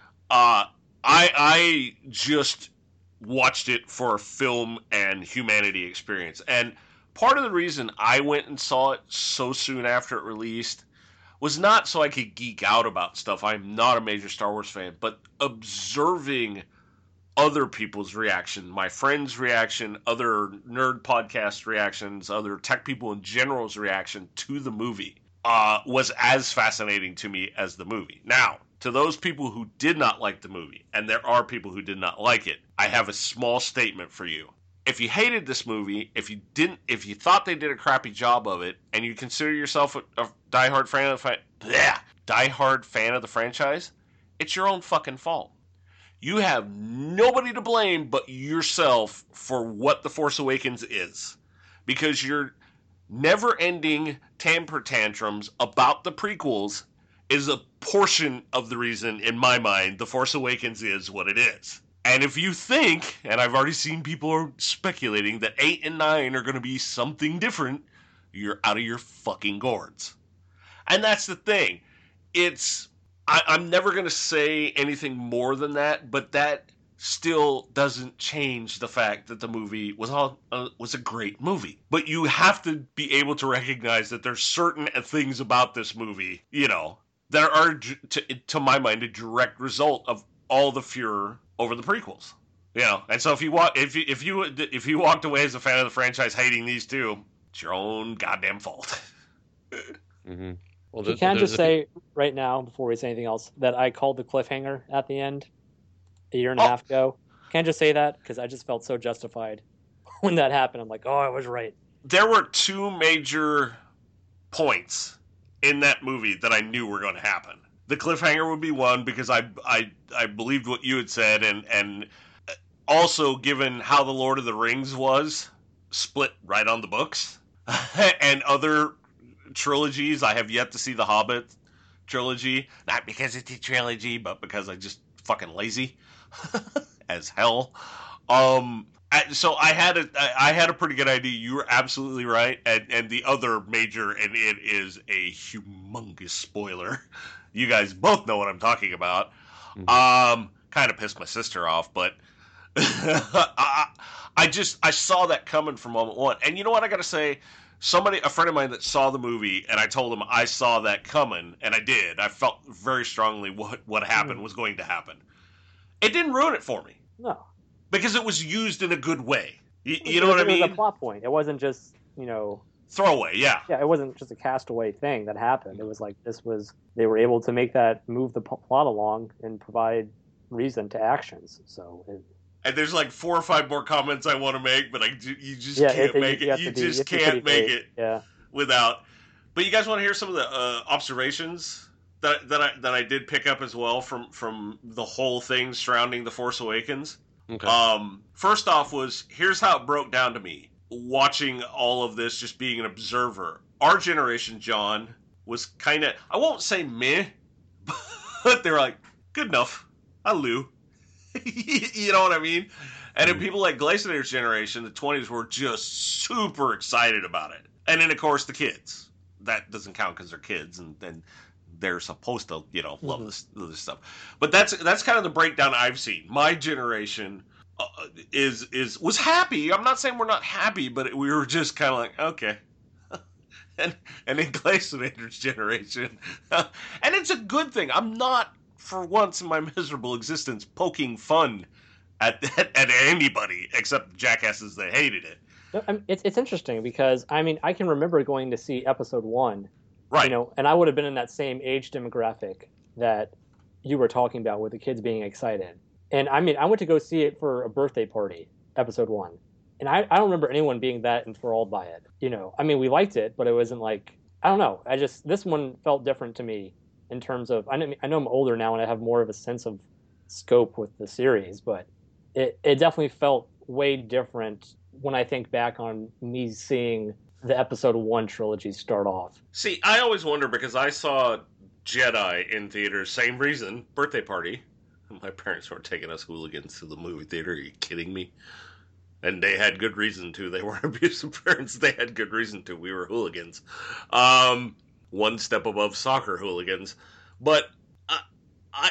uh, I I just watched it for a film and humanity experience. And part of the reason I went and saw it so soon after it released was not so I could geek out about stuff. I'm not a major Star Wars fan, but observing other people's reaction, my friends' reaction, other nerd podcast reactions, other tech people in general's reaction to the movie uh, was as fascinating to me as the movie. Now, to those people who did not like the movie, and there are people who did not like it, I have a small statement for you. If you hated this movie, if you didn't, if you thought they did a crappy job of it, and you consider yourself a, a diehard fan of the bleh, diehard fan of the franchise, it's your own fucking fault. You have nobody to blame but yourself for what The Force Awakens is. Because your never-ending temper tantrums about the prequels is a portion of the reason, in my mind, The Force Awakens is what it is. And if you think, and I've already seen people are speculating, that eight and nine are going to be something different, you're out of your fucking gourds. And that's the thing. It's... I, I'm never going to say anything more than that, but that still doesn't change the fact that the movie was all, uh, was a great movie. But you have to be able to recognize that there's certain things about this movie, you know, that are, to, to my mind, a direct result of all the furor over the prequels. You know, and so if you walk, if you if you if you walked away as a fan of the franchise hating these two, it's your own goddamn fault. Mm-hmm. Well, you can just say right now, before we say anything else, that I called the cliffhanger at the end a year and a oh. half ago. Can't just say that because I just felt so justified when that happened. I'm like, oh, I was right. There were two major points in that movie that I knew were going to happen. The cliffhanger would be one because I I I believed what you had said, and and also given how the Lord of the Rings was split right on the books, and other trilogies. I have yet to see the Hobbit trilogy, not because it's a trilogy, but because I just fucking lazy as hell. Um, so I had a I had a pretty good idea. You were absolutely right, and and the other major, and it is a humongous spoiler. You guys both know what I'm talking about. Mm-hmm. Um, kind of pissed my sister off, but I, I just I saw that coming from moment one. And you know what I got to say? Somebody, a friend of mine that saw the movie, and I told him I saw that coming, and I did. I felt very strongly what what happened mm. was going to happen. It didn't ruin it for me. No. Because it was used in a good way. You, you know what I mean? It was a plot point. It wasn't just, you know... Throwaway, yeah. Yeah, it wasn't just a castaway thing that happened. It was like, this was... They were able to make that, move the plot along and provide reason to actions. So... It, and there's like four or five more comments I want to make, but I, you just yeah, can't it, make you it. You, you just can't make it yeah. without... But you guys want to hear some of the uh, observations that that I that I did pick up as well from, from the whole thing surrounding The Force Awakens? Okay. Um, first off was, here's how it broke down to me. Watching all of this, just being an observer. Our generation, John, was kind of, I won't say meh, but they were like, good enough. Halloo. You know what I mean? And then people like Glacenator's generation, the twenties, were just super excited about it. And then, of course, the kids. That doesn't count because they're kids, and then they're supposed to, you know, love mm-hmm. this, this stuff. But that's that's kind of the breakdown I've seen. My generation uh, is is was happy. I'm not saying we're not happy, but we were just kind of like, okay. and and then Glacenator's generation, and it's a good thing. I'm not, for once in my miserable existence, poking fun at at, at anybody except jackasses that hated it. It's it's interesting because I mean I can remember going to see episode one. Right. You know, and I would have been in that same age demographic that you were talking about with the kids being excited. And I mean, I went to go see it for a birthday party, episode one. And I, I don't remember anyone being that enthralled by it. You know, I mean, we liked it, but it wasn't like, I don't know. I just, this one felt different to me in terms of, I know, I know I'm older now and I have more of a sense of scope with the series, but it, it definitely felt way different when I think back on me seeing the episode one trilogy start off. See, I always wonder because I saw Jedi in theaters, same reason, birthday party. My parents were taking us hooligans to the movie theater. Are you kidding me? And they had good reason to. They weren't abusive parents. They had good reason to. We were hooligans. Um, one step above soccer hooligans. But I, I,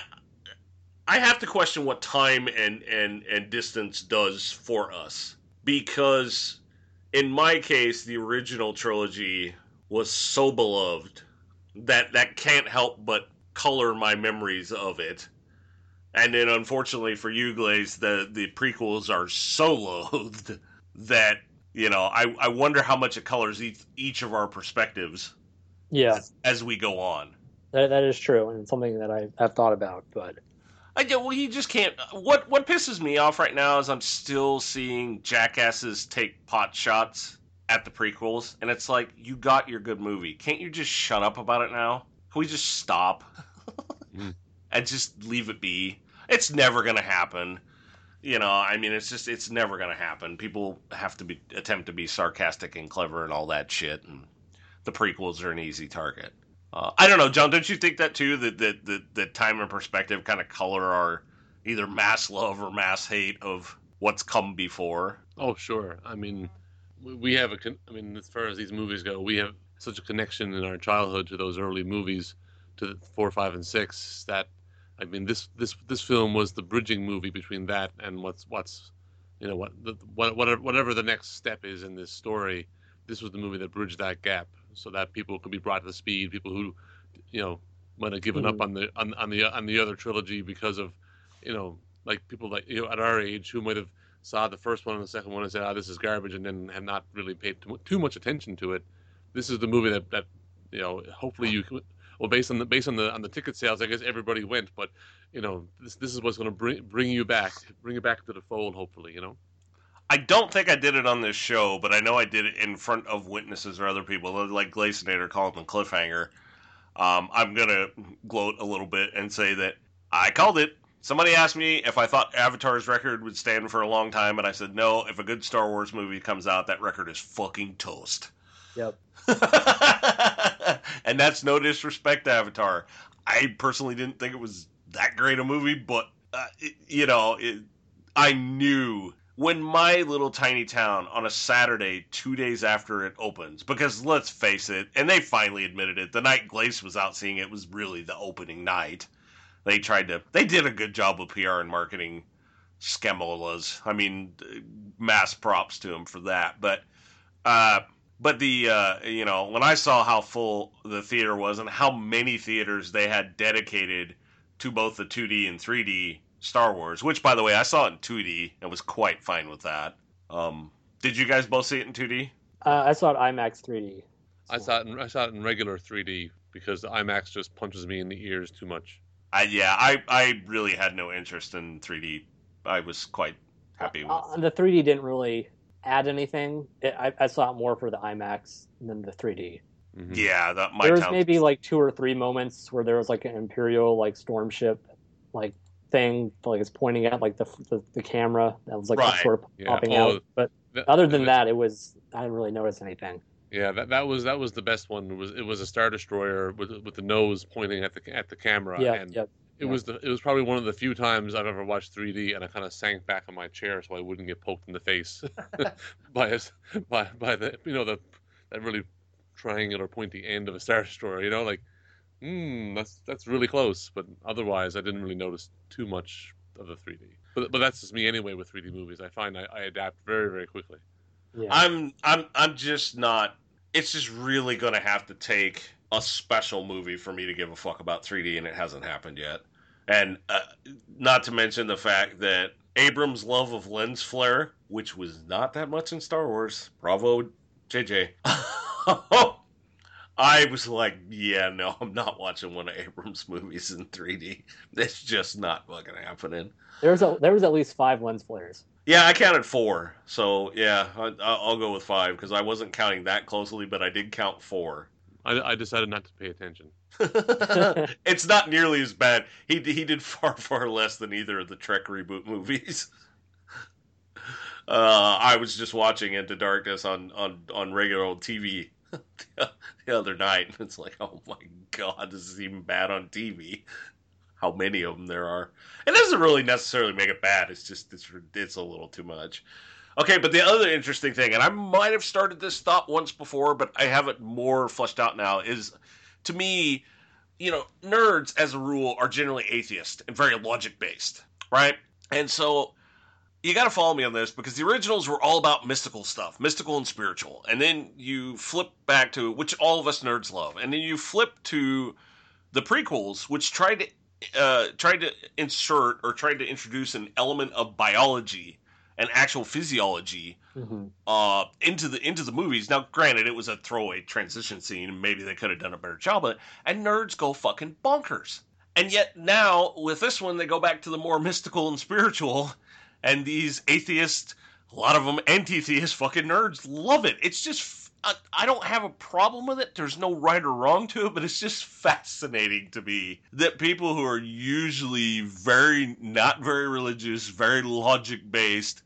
I have to question what time and, and, and distance does for us. Because in my case, the original trilogy was so beloved that that can't help but color my memories of it. And then, unfortunately for you, Glaze, the, the prequels are so loathed that, you know, I, I wonder how much it colors each, each of our perspectives yeah. as, as we go on. That, that is true, and it's something that I, I've thought about, but... I, well, you just can't... What what pisses me off right now is I'm still seeing jackasses take pot shots at the prequels, and it's like, you got your good movie. Can't you just shut up about it now? Can we just stop? mm. And just leave it be? It's never going to happen. You know, I mean, it's just, it's never going to happen. People have to be attempt to be sarcastic and clever and all that shit, and the prequels are an easy target. Uh, I don't know, John, don't you think that too, that, that, that, that time and perspective kind of color our either mass love or mass hate of what's come before? Oh, sure. I mean, we have a, con- I mean, as far as these movies go, we have such a connection in our childhood to those early movies, to the four, five, and six, that, I mean, this, this, this film was the bridging movie between that and what's, what's, you know, what, the, what, whatever, whatever the next step is in this story. This was the movie that bridged that gap, so that people could be brought to speed. People who, you know, might have given mm-hmm. up on the on, on the on the other trilogy because of, you know, like people like, you know, at our age who might have saw the first one and the second one and said, "Oh, this is garbage," and then have not really paid too, too much attention to it. This is the movie that, that you know, hopefully you could, well, based on the based on the on the ticket sales, I guess everybody went, but you know, this this is what's going to bring bring you back, bring you back to the fold, hopefully, you know. I don't think I did it on this show, but I know I did it in front of witnesses or other people, like Glacenator calling them Cliffhanger. Um, I'm going to gloat a little bit and say that I called it. Somebody asked me if I thought Avatar's record would stand for a long time, and I said no. If a good Star Wars movie comes out, that record is fucking toast. Yep. And that's no disrespect to Avatar. I personally didn't think it was that great a movie, but uh, it, you know, it, I knew when my little tiny town on a Saturday, two days after it opens, because let's face it, and they finally admitted it, the night Glace was out seeing it was really the opening night. They tried to, they did a good job with P R and marketing Scamolas. I mean, mass props to them for that. But, uh, but the, uh, you know, when I saw how full the theater was and how many theaters they had dedicated to both the two D and three D Star Wars, which, by the way, I saw it in two D and was quite fine with that. Um, did you guys both see it in two D? Uh, I saw it IMAX three D. So. I saw it. In, I saw it in regular three D because the IMAX just punches me in the ears too much. I, yeah, I, I really had no interest in three D. I was quite happy with uh, the three D. Didn't really add anything. It, I, I saw it more for the IMAX than the three D. Mm-hmm. Yeah, that my there was maybe like two or three moments where there was like an Imperial like storm ship like thing, like it's pointing at like the the, the camera that was like right. sort of yeah. popping oh, out. But that, other than that, it was I didn't really notice anything. Yeah, that, that was that was the best one. It was it was a Star Destroyer with with the nose pointing at the at the camera. Yeah, and yep. It was the it was probably one of the few times I've ever watched three D, and I kind of sank back on my chair so I wouldn't get poked in the face by a, by by the you know the that really triangular pointy end of a Star Destroyer. You know, like, hmm, that's that's really close. But otherwise, I didn't really notice too much of the three D. But but that's just me anyway with three D movies. I find I, I adapt very very quickly. Yeah. I'm I'm I'm just not. It's just really going to have to take a special movie for me to give a fuck about three D, and it hasn't happened yet. And uh, not to mention the fact that Abrams' love of lens flare, which was not that much in Star Wars, bravo, J J. I was like, yeah, no, I'm not watching one of Abrams' movies in three D. It's just not fucking happening. There's a, there was at least five lens flares. Yeah, I counted four. So, yeah, I, I'll go with five because I wasn't counting that closely, but I did count four. I, I decided not to pay attention. It's not nearly as bad. He he did far, far less than either of the Trek reboot movies. Uh, I was just watching Into Darkness on, on, on regular old T V the other night, and it's like, oh my god, this is even bad on T V. How many of them there are. It doesn't really necessarily make it bad. It's just, it's, it's a little too much. Okay, but the other interesting thing, and I might have started this thought once before, but I have it more fleshed out now, is, to me, you know, nerds, as a rule, are generally atheist and very logic-based, right? And so, you gotta follow me on this, because the originals were all about mystical stuff, mystical and spiritual, and then you flip back to, which all of us nerds love, and then you flip to the prequels, which tried to Uh, tried to insert or tried to introduce an element of biology and actual physiology mm-hmm. uh, into the into the movies. Now, granted, it was a throwaway transition scene, and maybe they could have done a better job of it. And nerds go fucking bonkers. And yet now, with this one, they go back to the more mystical and spiritual. And these atheists, a lot of them anti-theist fucking nerds, love it. It's just I don't have a problem with it. There's no right or wrong to it, but it's just fascinating to me that people who are usually very, not very religious, very logic-based,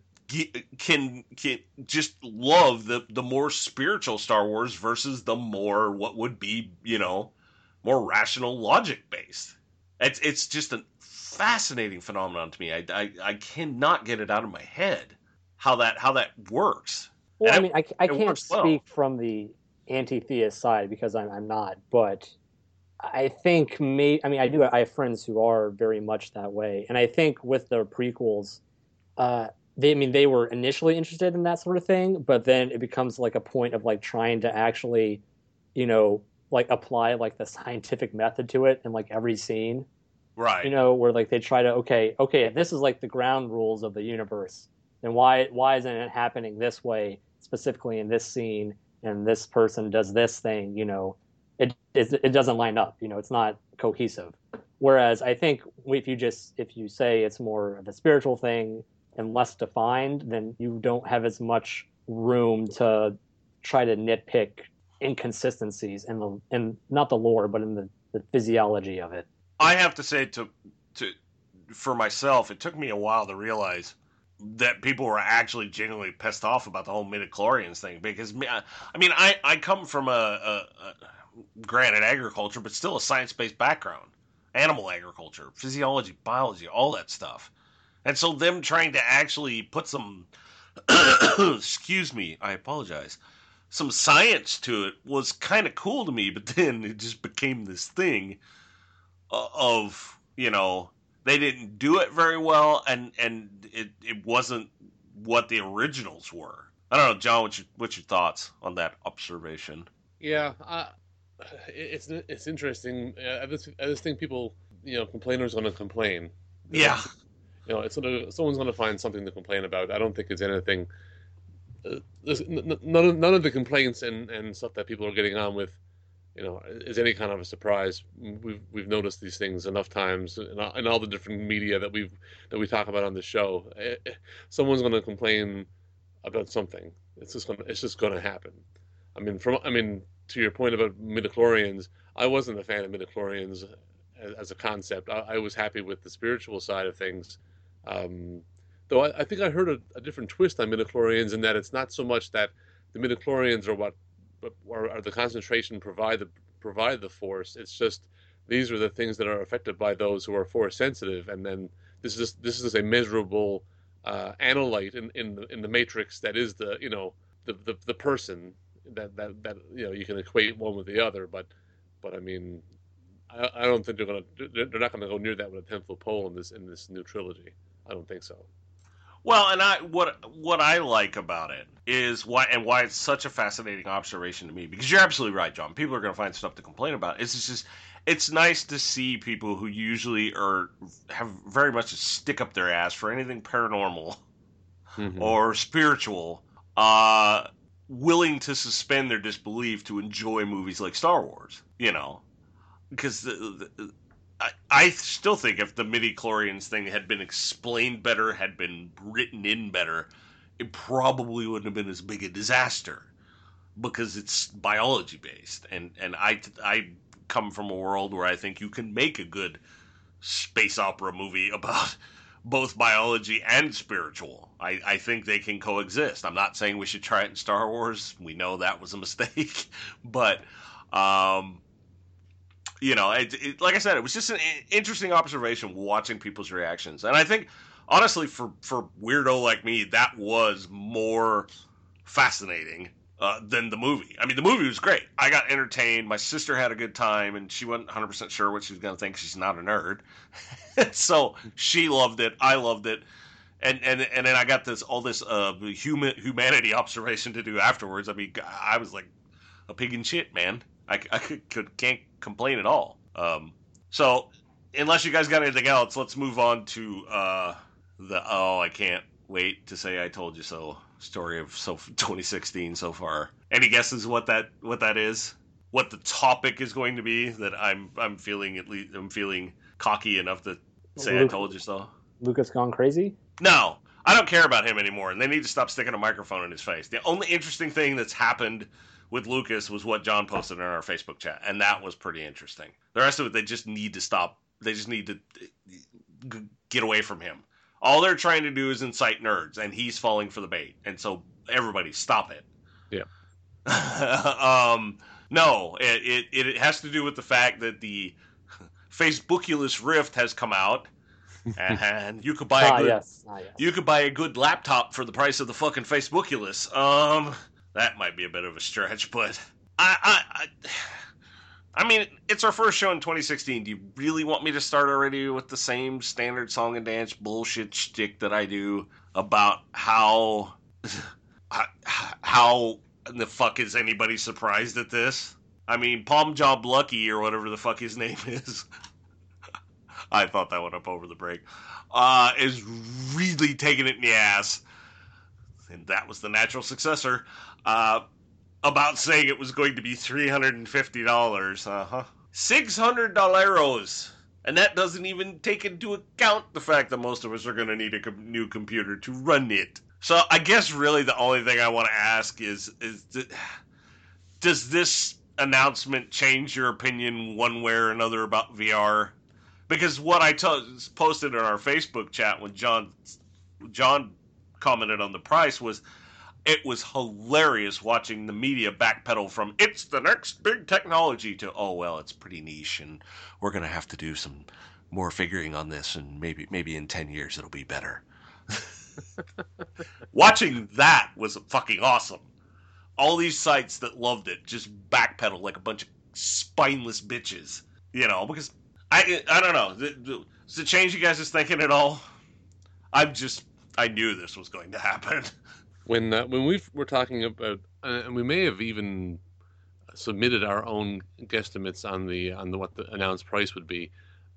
can can just love the, the more spiritual Star Wars versus the more, what would be, you know, more rational logic-based. It's, it's just a fascinating phenomenon to me. I, I, I cannot get it out of my head how that how that works. Well, I mean, I, I can't speak well. from the anti-theist side because I'm, I'm not, but I think may I mean, I do. I have friends who are very much that way, and I think with the prequels, uh, they I mean they were initially interested in that sort of thing, but then it becomes like a point of like trying to actually, you know, like apply like the scientific method to it in like every scene, right? You know, where like they try to okay, okay, if this is like the ground rules of the universe, then why why isn't it happening this way? Specifically in this scene, and this person does this thing, you know, it, it it doesn't line up. You know, it's not cohesive. Whereas I think if you just if you say it's more of a spiritual thing and less defined, then you don't have as much room to try to nitpick inconsistencies in the in not the lore, but in the, the physiology of it. I have to say to to for myself, it took me a while to realize that people were actually genuinely pissed off about the whole midichlorians thing. Because, I mean, I, I come from a, a, a granted agriculture, but still a science-based background. Animal agriculture, physiology, biology, all that stuff. And so them trying to actually put some, excuse me, I apologize, some science to it was kind of cool to me, but then it just became this thing of, you know, they didn't do it very well, and, and it, it wasn't what the originals were. I don't know, John, what's your, what's your thoughts on that observation? Yeah, uh, it's it's interesting. I just, I just think people, you know, complainers are going to complain. Yeah. You know, it's gonna, someone's going to find something to complain about. I don't think it's anything. Uh, none of none of the complaints and, and stuff that people are getting on with, you know, is any kind of a surprise. We've we've noticed these things enough times in all, in all the different media that we've that we talk about on the show. Someone's going to complain about something. It's just going it's just going to happen. I mean, from I mean, to your point about midichlorians, I wasn't a fan of midichlorians as, as a concept. I, I was happy with the spiritual side of things. Um, though I, I think I heard a, a different twist on midichlorians in that it's not so much that the midichlorians are what are, are the concentration provide the provide the force. It's just these are the things that are affected by those who are force sensitive, and then this is this is a measurable uh, analyte in, in the in the matrix that is the you know the the, the person. That, that that you know you can equate one with the other, but but I mean I, I don't think they're gonna they're not gonna go near that with a ten foot pole in this in this new trilogy. I don't think so. Well, and I what what I like about it is why and why it's such a fascinating observation to me, because you're absolutely right, John. People are gonna find stuff to complain about. It's just it's nice to see people who usually are have very much a stick up their ass for anything paranormal mm-hmm. or spiritual. Uh willing to suspend their disbelief to enjoy movies like Star Wars, you know, because the, the, I, I still think if the midichlorians thing had been explained better, had been written in better, it probably wouldn't have been as big a disaster, because it's biology based, and and I I come from a world where I think you can make a good space opera movie about both biology and spiritual. I, I think they can coexist. I'm not saying we should try it in Star Wars. We know that was a mistake. But, um, you know, it, it, like I said, it was just an interesting observation watching people's reactions. And I think, honestly, for, for weirdo like me, that was more fascinating uh, than the movie. I mean, the movie was great. I got entertained. My sister had a good time, and she wasn't one hundred percent sure what she was going to think. She's not a nerd. So she loved it. I loved it. And and and then I got this all this uh, human humanity observation to do afterwards. I mean, I was like a pig in shit, man. I, I could, could, can't complain at all. Um, so unless you guys got anything else, let's move on to uh, the oh, I can't wait to say I told you so story of so twenty sixteen so far. Any guesses what that what that is? What the topic is going to be? That I'm I'm feeling at least I'm feeling cocky enough to say Luke, I told you so. Lucas gone crazy? No, I don't care about him anymore, and they need to stop sticking a microphone in his face. The only interesting thing that's happened with Lucas was what John posted in our Facebook chat, and that was pretty interesting. The rest of it, they just need to stop. They just need to g- get away from him. All they're trying to do is incite nerds, and he's falling for the bait. And so everybody, stop it. Yeah. um, no, it, it it has to do with the fact that the Facebookulous Rift has come out. And you could buy a ah, good, yes. Ah, yes. you could buy a good laptop for the price of the fucking Facebookulous. Um, that might be a bit of a stretch, but I, I, I, I mean, it's our first show in twenty sixteen. Do you really want me to start already with the same standard song and dance bullshit shtick that I do about how, how the fuck is anybody surprised at this? I mean, Palm Job Lucky or whatever the fuck his name is. I thought that one up over the break, uh, is really taking it in the ass, and that was the natural successor, uh, about saying it was going to be three hundred fifty dollars. Uh-huh. six hundred dollars. And that doesn't even take into account the fact that most of us are going to need a com- new computer to run it. So I guess really the only thing I want to ask is, is th- does this announcement change your opinion one way or another about V R? Because what I t- posted in our Facebook chat when John John commented on the price was it was hilarious watching the media backpedal from it's the next big technology to, oh, well, it's pretty niche and we're going to have to do some more figuring on this and maybe maybe in ten years it'll be better. Watching that was fucking awesome. All these sites that loved it just backpedal like a bunch of spineless bitches, you know, because I I don't know. Does it change you guys' thinking at all? I'm just, I knew this was going to happen. When uh, when we were talking about, uh, and we may have even submitted our own guesstimates on the on the what the announced price would be.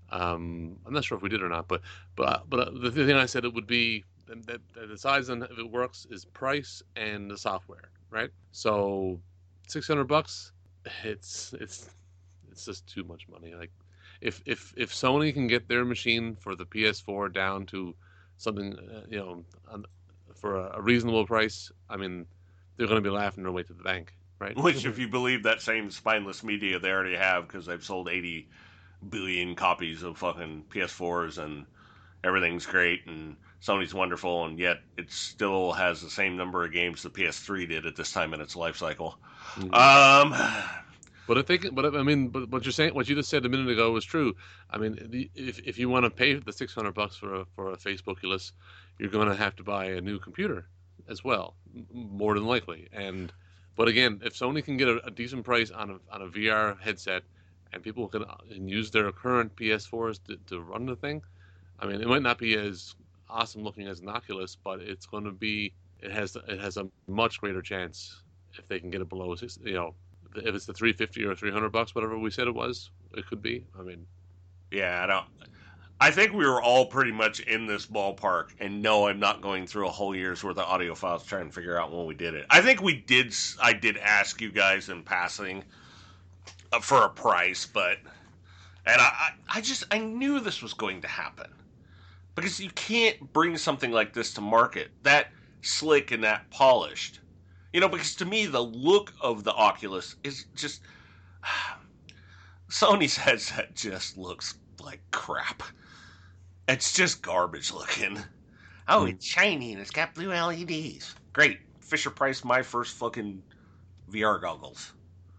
Um, I'm not sure if we did or not, but but but the thing I said it would be that, that the size on if it works is price and the software, right? So six hundred bucks, it's it's it's just too much money. Like if if if Sony can get their machine for the P S four down to something, uh, you know. On, for a reasonable price, I mean, they're going to be laughing their way to the bank, right? Which, if you believe that same spineless media, they already have, because they've sold eighty billion copies of fucking P S fours, and everything's great, and Sony's wonderful, and yet it still has the same number of games the P S three did at this time in its life cycle. Mm-hmm. Um... But if they can, but if, I mean, but what you're saying, what you just said a minute ago was true. I mean, if if you want to pay the six hundred bucks for a for a Facebookulous, you're going to have to buy a new computer as well, more than likely. And but again, if Sony can get a, a decent price on a on a V R headset, and people can and use their current P S fours to, to run the thing, I mean, it might not be as awesome looking as an Oculus, but it's going to be. It has it has a much greater chance if they can get it below, you know. If it's the three fifty or three hundred bucks, whatever we said it was, it could be. I mean, yeah, I don't. I think we were all pretty much in this ballpark. And no, I'm not going through a whole year's worth of audio files trying to figure out when we did it. I think we did. I did ask you guys in passing for a price, but and I, I just I knew this was going to happen because you can't bring something like this to market that slick and that polished. You know, because to me, the look of the Oculus is just... Sony's headset just looks like crap. It's just garbage looking. Oh, it's shiny and it's got blue L E Ds. Great. Fisher-Price my first fucking V R goggles.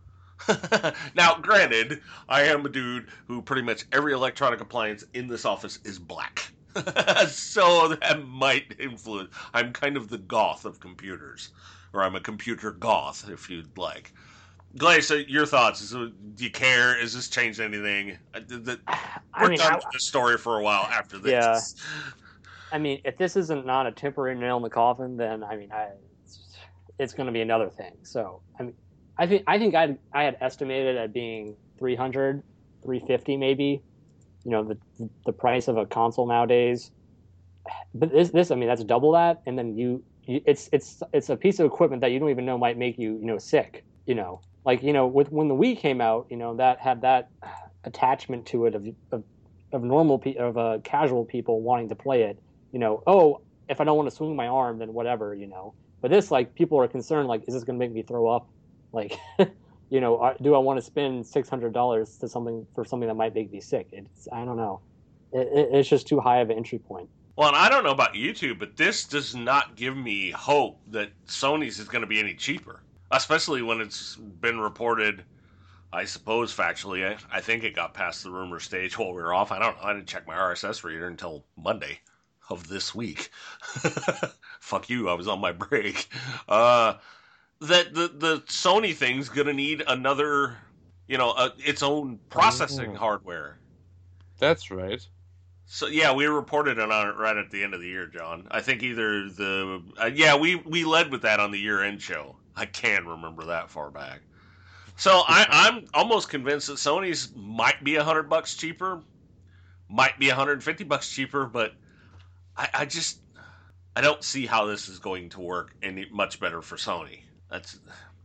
Now, granted, I am a dude who pretty much every electronic appliance in this office is black. So that might influence... I'm kind of the goth of computers. Or I'm a computer goth, if you'd like. Glaze, so your thoughts? Do you care? Has this changed anything? We're I mean, done I, with this story for a while after this. Yeah. I mean, if this isn't not a temporary nail in the coffin, then I mean, I, it's, it's going to be another thing. So, I mean, I think I think I I had estimated at being three hundred, three fifty maybe. You know, the the price of a console nowadays. But this this I mean, that's double that, and then you. It's it's it's a piece of equipment that you don't even know might make you you know sick. You know, like you know, with when the Wii came out, you know that had that attachment to it of of, of normal pe- of uh, casual people wanting to play it. You know, oh, if I don't want to swing my arm, then whatever. You know, but this like people are concerned like, is this going to make me throw up? Like, you know, do I want to spend six hundred dollars to something for something that might make me sick? It's I don't know. It, it, it's just too high of an entry point. Well, and I don't know about YouTube, but this does not give me hope that Sony's is going to be any cheaper, especially when it's been reported, I suppose factually, I, I think it got past the rumor stage while we were off. I don't know. I didn't check my R S S reader until Monday of this week. Fuck you, I was on my break. Uh, that the, the Sony thing's going to need another, you know, uh, its own processing oh. hardware. That's right. So yeah, we reported on it right at the end of the year, John. I think either the uh, yeah we, we led with that on the year end show. I can remember that far back. So I, I'm almost convinced that Sony's might be a hundred bucks cheaper, might be a hundred and fifty bucks cheaper, but I, I just I don't see how this is going to work any much better for Sony. That's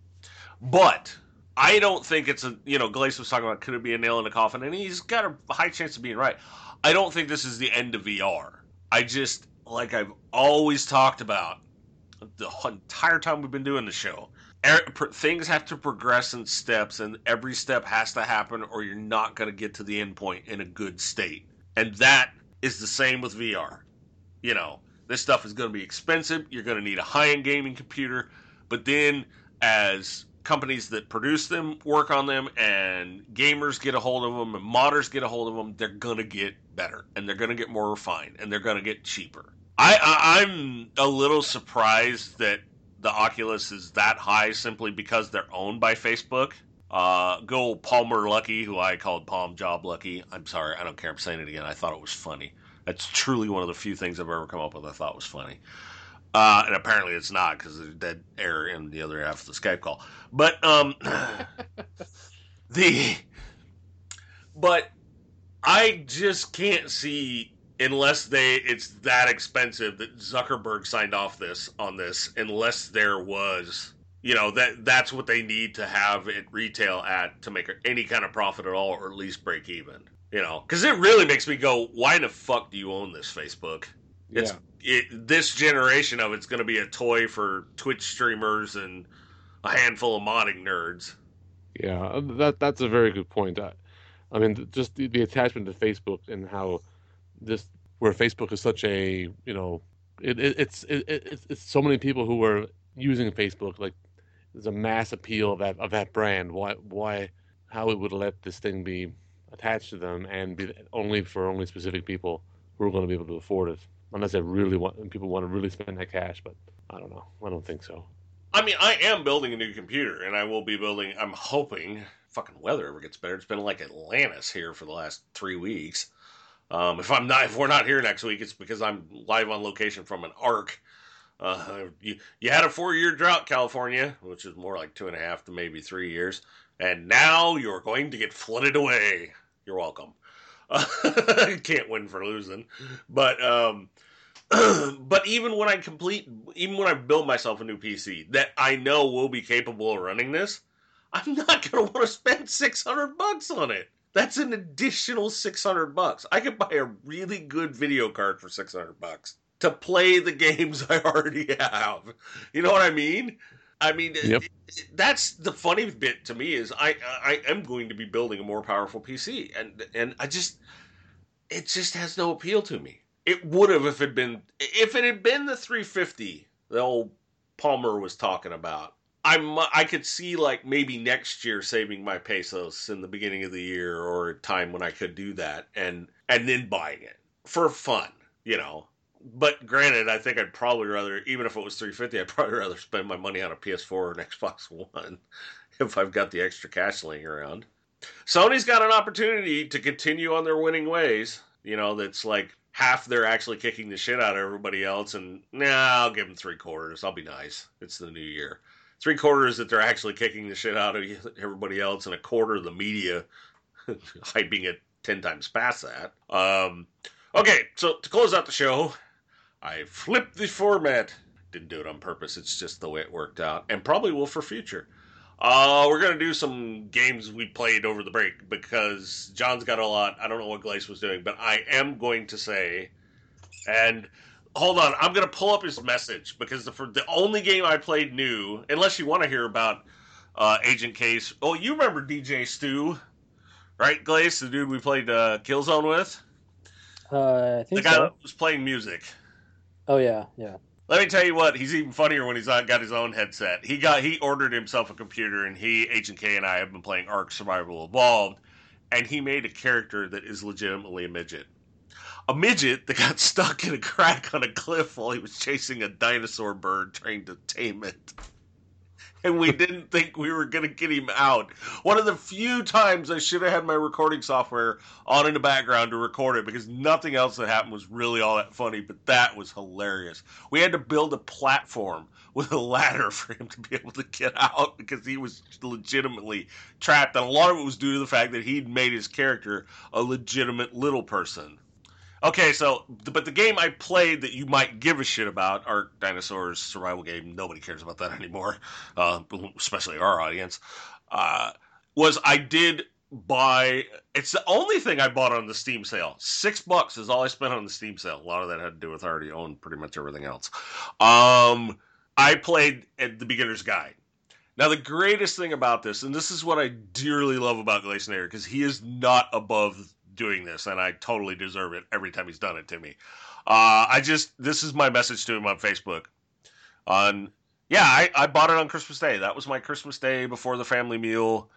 but. I don't think it's a you know Glace was talking about could it be a nail in the coffin, and he's got a high chance of being right. I don't think this is the end of V R. I just, like I've always talked about the entire time we've been doing the show, things have to progress in steps, and every step has to happen or you're not going to get to the end point in a good state. And that is the same with V R. You know, This stuff is going to be expensive. You're going to need a high-end gaming computer. But then as companies that produce them work on them and gamers get a hold of them and modders get a hold of them, they're going to get better and they're going to get more refined and they're going to get cheaper. I, I, I'm a little surprised that the Oculus is that high simply because they're owned by Facebook. Uh, go old Palmer Luckey, who I called Palm Job Lucky. I'm sorry, I don't care. I'm saying it again. I thought it was funny. That's truly one of the few things I've ever come up with I thought was funny. Uh, and apparently it's not because there's dead air in the other half of the Skype call. But um, the but I just can't see unless they it's that expensive that Zuckerberg signed off this on this unless there was. You know, that that's what they need to have it retail at to make any kind of profit at all, or at least break even. You know, because it really makes me go, why the fuck do you own this, Facebook? It's yeah. it, this generation of it's going to be a toy for Twitch streamers and a handful of modding nerds. Yeah, that that's a very good point. I, I mean, just the, the attachment to Facebook and how this, where Facebook is such a, you know, it, it it's it, it's it's so many people who are using Facebook, like. There's a mass appeal of that of that brand. Why why how it would let this thing be attached to them and be only for only specific people who are going to be able to afford it, unless they really want people want to really spend that cash. But I don't know. I don't think so. I mean, I am building a new computer, and I will be building. I'm hoping fucking weather ever gets better. It's been like Atlantis here for the last three weeks. Um, if I'm not, if we're not here next week, it's because I'm live on location from an Ark. Uh, you, you had a four-year drought, California, which is more like two and a half to maybe three years, and now you're going to get flooded away. You're welcome. Uh, can't win for losing, but um, but even when I complete, even when I build myself a new P C that I know will be capable of running this, I'm not going to want to spend six hundred bucks on it. That's an additional six hundred bucks. I could buy a really good video card for six hundred bucks. To play the games I already have. You know what I mean? I mean, yep. it, it, that's the funny bit to me is I I am going to be building a more powerful P C. And and I just, it just has no appeal to me. It would have if it had been, if it had been the three fifty the old Palmer was talking about. I'm, I could see like maybe next year saving my pesos in the beginning of the year or a time when I could do that and, and then buying it for fun, you know. But granted, I think I'd probably rather, even if it was three fifty, I'd probably rather spend my money on a P S four or an Xbox One if I've got the extra cash laying around. Sony's got an opportunity to continue on their winning ways. You know, that's like half they're actually kicking the shit out of everybody else, and nah, I'll give them three quarters. I'll be nice. It's the new year. Three quarters that they're actually kicking the shit out of everybody else, and a quarter of the media hyping it ten times past that. Um, okay, so to close out the show, I flipped the format. Didn't do it on purpose. It's just the way it worked out. And probably will for future. Uh, we're going to do some games we played over the break because John's got a lot. I don't know what Glace was doing, but I am going to say, and hold on, I'm going to pull up his message because the, for the only game I played new, unless you want to hear about uh, Agent Case. Oh, you remember D J Stu, right, Glace? The dude we played uh, Killzone with? Uh, I think the guy so. that was playing music. Oh, yeah, yeah. Let me tell you what, he's even funnier when he's got his own headset. He got he ordered himself a computer, and he, Agent K, and I have been playing Ark Survival Evolved, and he made a character that is legitimately a midget. A midget that got stuck in a crack on a cliff while he was chasing a dinosaur bird trying to tame it. And we didn't think we were going to get him out. One of the few times I should have had my recording software on in the background to record it because nothing else that happened was really all that funny, but that was hilarious. We had to build a platform with a ladder for him to be able to get out because he was legitimately trapped. And a lot of it was due to the fact that he'd made his character a legitimate little person. Okay, so, but the game I played that you might give a shit about, Ark Dinosaurs survival game, nobody cares about that anymore, uh, especially our audience, uh, was I did buy, it's the only thing I bought on the Steam sale. Six bucks is all I spent on the Steam sale. A lot of that had to do with I already owned pretty much everything else. Um, I played at the Beginner's Guide. Now, the greatest thing about this, and this is what I dearly love about Glacier, because he is not above doing this, and I totally deserve it every time he's done it to me. Uh, I just this is my message to him on Facebook. On yeah, I, I bought it on Christmas Day. That was my Christmas Day before the family meal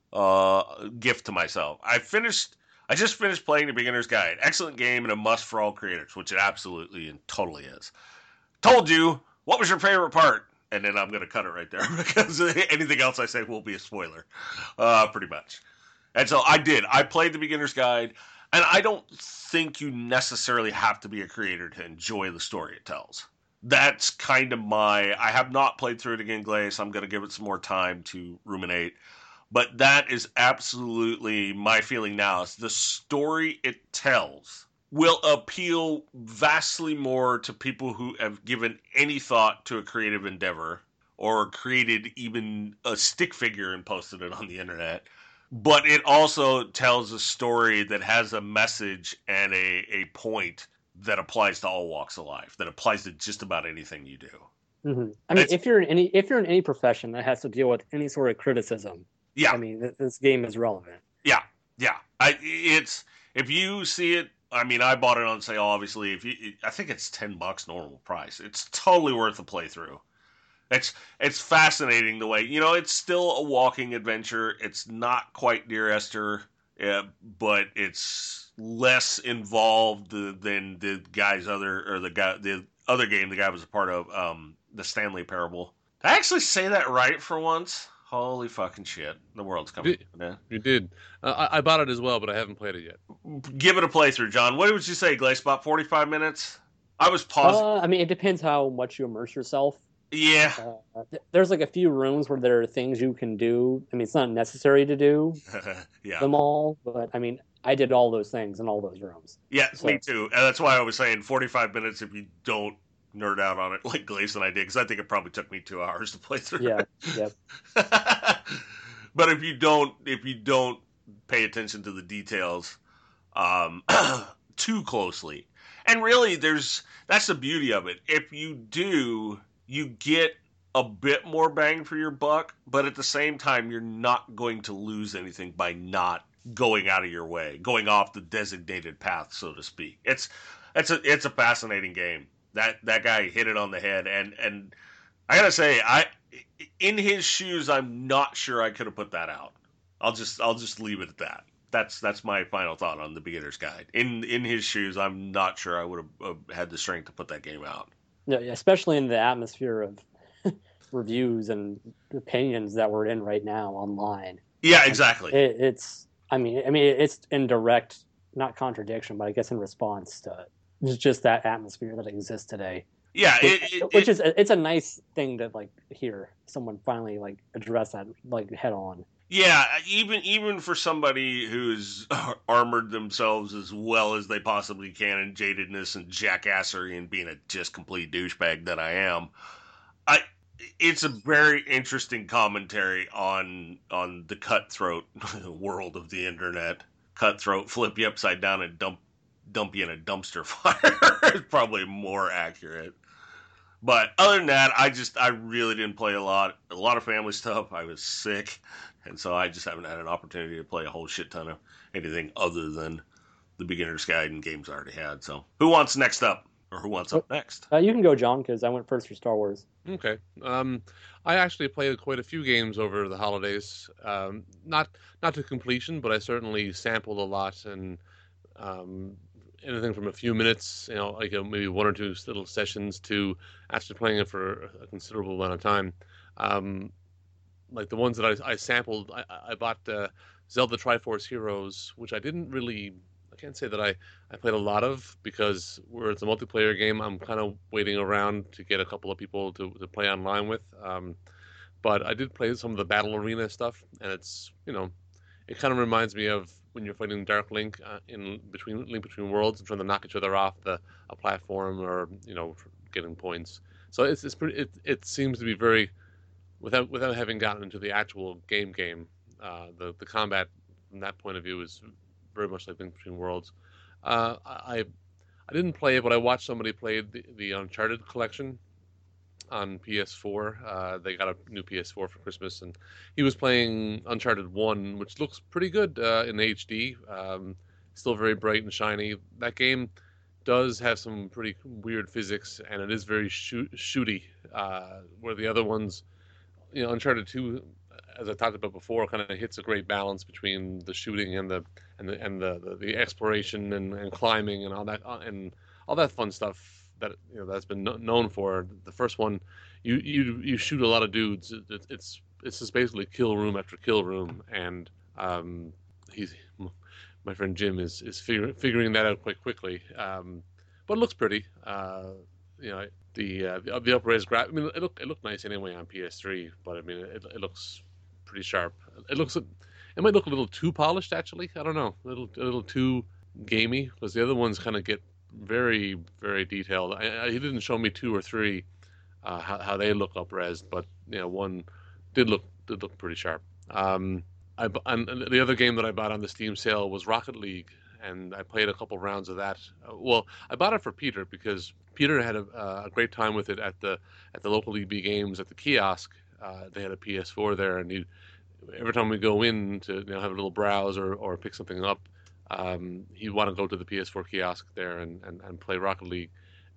uh, gift to myself. I finished. I just finished playing the Beginner's Guide. Excellent game and a must for all creators, which it absolutely and totally is. Told you. What was your favorite part? And then I'm going to cut it right there because anything else I say will be a spoiler, uh, pretty much. And so I did. I played the Beginner's Guide, and I don't think you necessarily have to be a creator to enjoy the story it tells. That's kind of my. I have not played through it again, Glaze. I'm going to give it some more time to ruminate. But that is absolutely my feeling now. Is the story it tells will appeal vastly more to people who have given any thought to a creative endeavor or created even a stick figure and posted it on the internet. But it also tells a story that has a message and a, a point that applies to all walks of life, that applies to just about anything you do. Mm-hmm. I mean, it's, if you're in any if you're in any profession that has to deal with any sort of criticism, yeah, I mean, th- this game is relevant. Yeah, yeah. I it's if you see it. I mean, I bought it on sale. Obviously, if you, I think it's ten bucks normal price. It's totally worth a playthrough. It's it's fascinating the way you know it's still a walking adventure. It's not quite Dear Esther, uh, but it's less involved than the guy's other or the guy the other game the guy was a part of, um, the Stanley Parable. Did I actually say that right for once? Holy fucking shit! The world's coming. You did. You did. Uh, I, I bought it as well, but I haven't played it yet. Give it a playthrough, John. What would you say, Glace? About forty-five minutes? I was pausing. Uh, I mean, it depends how much you immerse yourself. Yeah. Uh, there's like a few rooms where there are things you can do. I mean, it's not necessary to do yeah. them all, but I mean, I did all those things in all those rooms. Yeah, so. Me too. And that's why I was saying forty-five minutes if you don't nerd out on it like Glace and I did, because I think it probably took me two hours to play through. Yeah, yep. But if you don't, if you don't pay attention to the details um, too closely, and really, there's that's the beauty of it. If you do, you get a bit more bang for your buck, but at the same time, you're not going to lose anything by not going out of your way, going off the designated path, so to speak. It's it's a it's a fascinating game. That that guy hit it on the head, and and I gotta say, I in his shoes, I'm not sure I could have put that out. I'll just I'll just leave it at that. That's that's my final thought on the Beginner's Guide. In in his shoes, I'm not sure I would have uh, had the strength to put that game out. Yeah, especially in the atmosphere of reviews and opinions that we're in right now online. Yeah, exactly. It, it's I mean I mean it's in direct, not contradiction, but I guess in response to it's just that atmosphere that exists today. Yeah, which, it, it, which is it's a nice thing to like hear someone finally like address that like head on. Yeah, even even for somebody who's armored themselves as well as they possibly can in jadedness and jackassery and being a just complete douchebag that I am, I it's a very interesting commentary on on the cutthroat world of the internet. Cutthroat, flip you upside down and dump dump you in a dumpster fire is probably more accurate. But other than that, I just I really didn't play a lot a lot of family stuff. I was sick, and so I just haven't had an opportunity to play a whole shit ton of anything other than the Beginner's Guide and games I already had. So who wants next up, or who wants up next? Uh, you can go, John, because I went first for Star Wars. Okay. Um, I actually played quite a few games over the holidays. Um, not not to completion, but I certainly sampled a lot, and um, anything from a few minutes, you know, like a, maybe one or two little sessions, to actually playing it for a considerable amount of time. Um, like the ones that I, I sampled, I, I bought uh, Zelda Triforce Heroes, which I didn't really, I can't say that I, I played a lot of, because where it's a multiplayer game, I'm kind of waiting around to get a couple of people to, to play online with. Um, but I did play some of the Battle Arena stuff, and it's, you know, it kind of reminds me of when you're fighting Dark Link uh, in between Link Between Worlds and trying to knock each other off the a platform, or you know, getting points. So it's it's pretty. It it seems to be very, without without having gotten into the actual game game, uh, the the combat from that point of view is very much like Link Between Worlds. Uh, I I didn't play it, but I watched somebody play the, the Uncharted collection on P S four. Uh, they got a new P S four for Christmas, and he was playing Uncharted one, which looks pretty good uh, in H D. Um, still very bright and shiny. That game does have some pretty weird physics, and it is very shoot, shooty. Uh, where the other ones, you know, Uncharted two, as I talked about before, kind of hits a great balance between the shooting and the and the and the the, the exploration and, and climbing and all that uh, and all that fun stuff that you know that's been no, known for. The first one, you you you shoot a lot of dudes. It, it's it's just basically kill room after kill room, and um, he's my friend Jim is is figure, figuring that out quite quickly. Um, but it looks pretty. Uh, you know, the uh, the, the upres graph. I mean, it looked it looked nice anyway on P S three, but I mean, it, it looks pretty sharp. It looks it might look a little too polished actually. I don't know, a little a little too gamey because the other ones kind of get very very detailed. I, I, he didn't show me two or three uh, how how they look upres, but you know, one did look did look pretty sharp. Um, I, and the other game that I bought on the Steam sale was Rocket League, and I played a couple rounds of that. Uh, well, I bought it for Peter because Peter had a, uh, a great time with it at the at the local E B games at the kiosk. Uh, they had a P S four there, and he, every time we go in to you know, have a little browse or, or pick something up, um, he'd want to go to the P S four kiosk there and, and, and play Rocket League.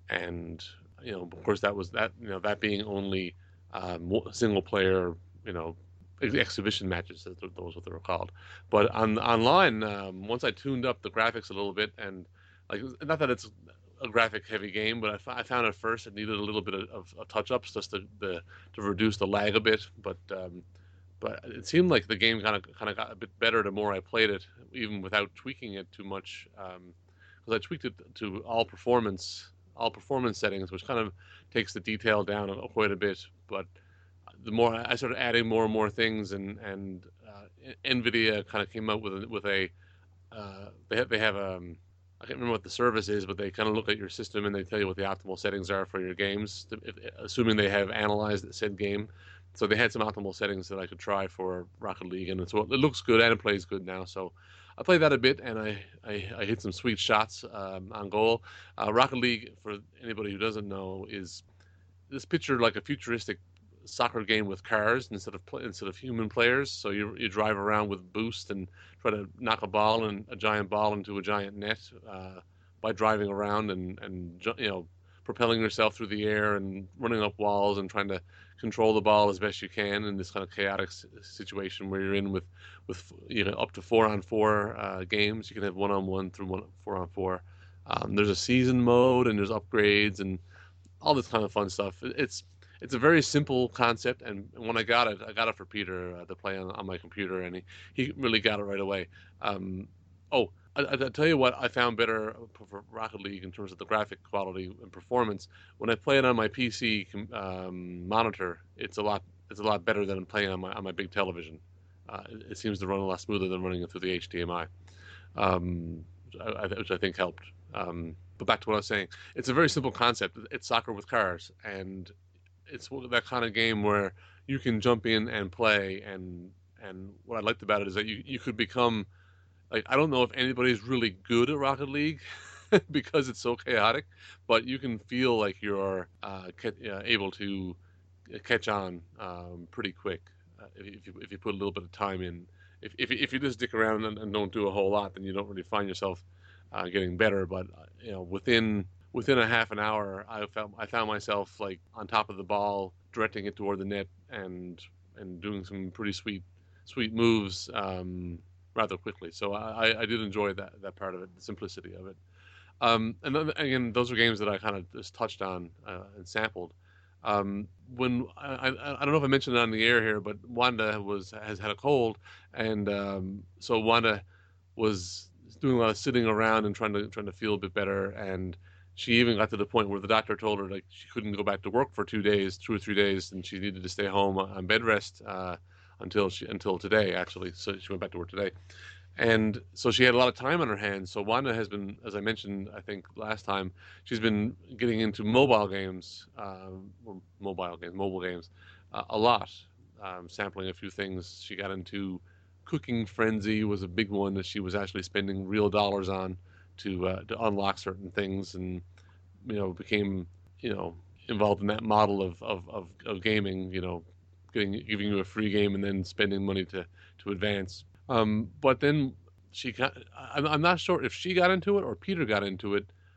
And you know, of course, that was that you know that being only um, single player, you know. Exhibition matches, those what they were called. But on online, um, once I tuned up the graphics a little bit, and like not that it's a graphic heavy game, but I, f- I found at first it needed a little bit of, of, of touch ups just to the, to reduce the lag a bit. But um, but it seemed like the game kind of kind of got a bit better the more I played it, even without tweaking it too much. Because um, I tweaked it to all performance all performance settings, which kind of takes the detail down quite a bit, but the more I started adding more and more things, and and uh, NVIDIA kind of came out with a, with a uh, they have they have um I can't remember what the service is, but they kind of look at your system and they tell you what the optimal settings are for your games, if, assuming they have analyzed said game. So they had some optimal settings that I could try for Rocket League, and so it looks good and it plays good now. So I played that a bit, and I I, I hit some sweet shots um, on goal. Uh, Rocket League, for anybody who doesn't know, is this picture like a futuristic soccer game with cars instead of play, instead of human players. So you you drive around with boost and try to knock a ball and a giant ball into a giant net uh, by driving around and and you know propelling yourself through the air and running up walls and trying to control the ball as best you can in this kind of chaotic situation where you're in with with you know up to four on four uh, games. You can have one on one through one four on four. Um, there's a season mode and there's upgrades and all this kind of fun stuff. It's It's a very simple concept, and when I got it, I got it for Peter uh, to play on, on my computer, and he, he really got it right away. Um, oh, I, I'll tell you what I found better for Rocket League in terms of the graphic quality and performance. When I play it on my P C um, monitor, it's a lot it's a lot better than playing on my on my big television. Uh, it, it seems to run a lot smoother than running it through the H D M I, um, which, I, which I think helped. Um, but back to what I was saying, it's a very simple concept. It's soccer with cars, and it's that kind of game where you can jump in and play, and and what I liked about it is that you, you could become like I don't know if anybody's really good at Rocket League because it's so chaotic, but you can feel like you're uh, uh, able to catch on um, pretty quick uh, if you if you put a little bit of time in. If if if you just stick around and, and don't do a whole lot, then you don't really find yourself uh, getting better. But you know within Within a half an hour, I found I found myself like on top of the ball, directing it toward the net, and and doing some pretty sweet sweet moves um, rather quickly. So I, I did enjoy that that part of it, the simplicity of it. Um, and then again, those are games that I kind of just touched on uh, and sampled. Um, when I, I, I don't know if I mentioned it on the air here, but Wanda was has had a cold, and um, so Wanda was doing a lot of sitting around and trying to trying to feel a bit better. And she even got to the point where the doctor told her like she couldn't go back to work for two days, two or three days, and she needed to stay home on bed rest uh, until she until today actually. So she went back to work today, and so she had a lot of time on her hands. So Wanda has been, as I mentioned, I think last time, she's been getting into mobile games, um, or mobile games, mobile games, uh, a lot, um, sampling a few things. She got into Cooking Frenzy was a big one that she was actually spending real dollars on to uh, to unlock certain things, and you know became you know involved in that model of of, of, of gaming, you know getting giving you a free game and then spending money to to advance. Um, but then she got I'm, I'm not sure if she got into it or Peter got into it.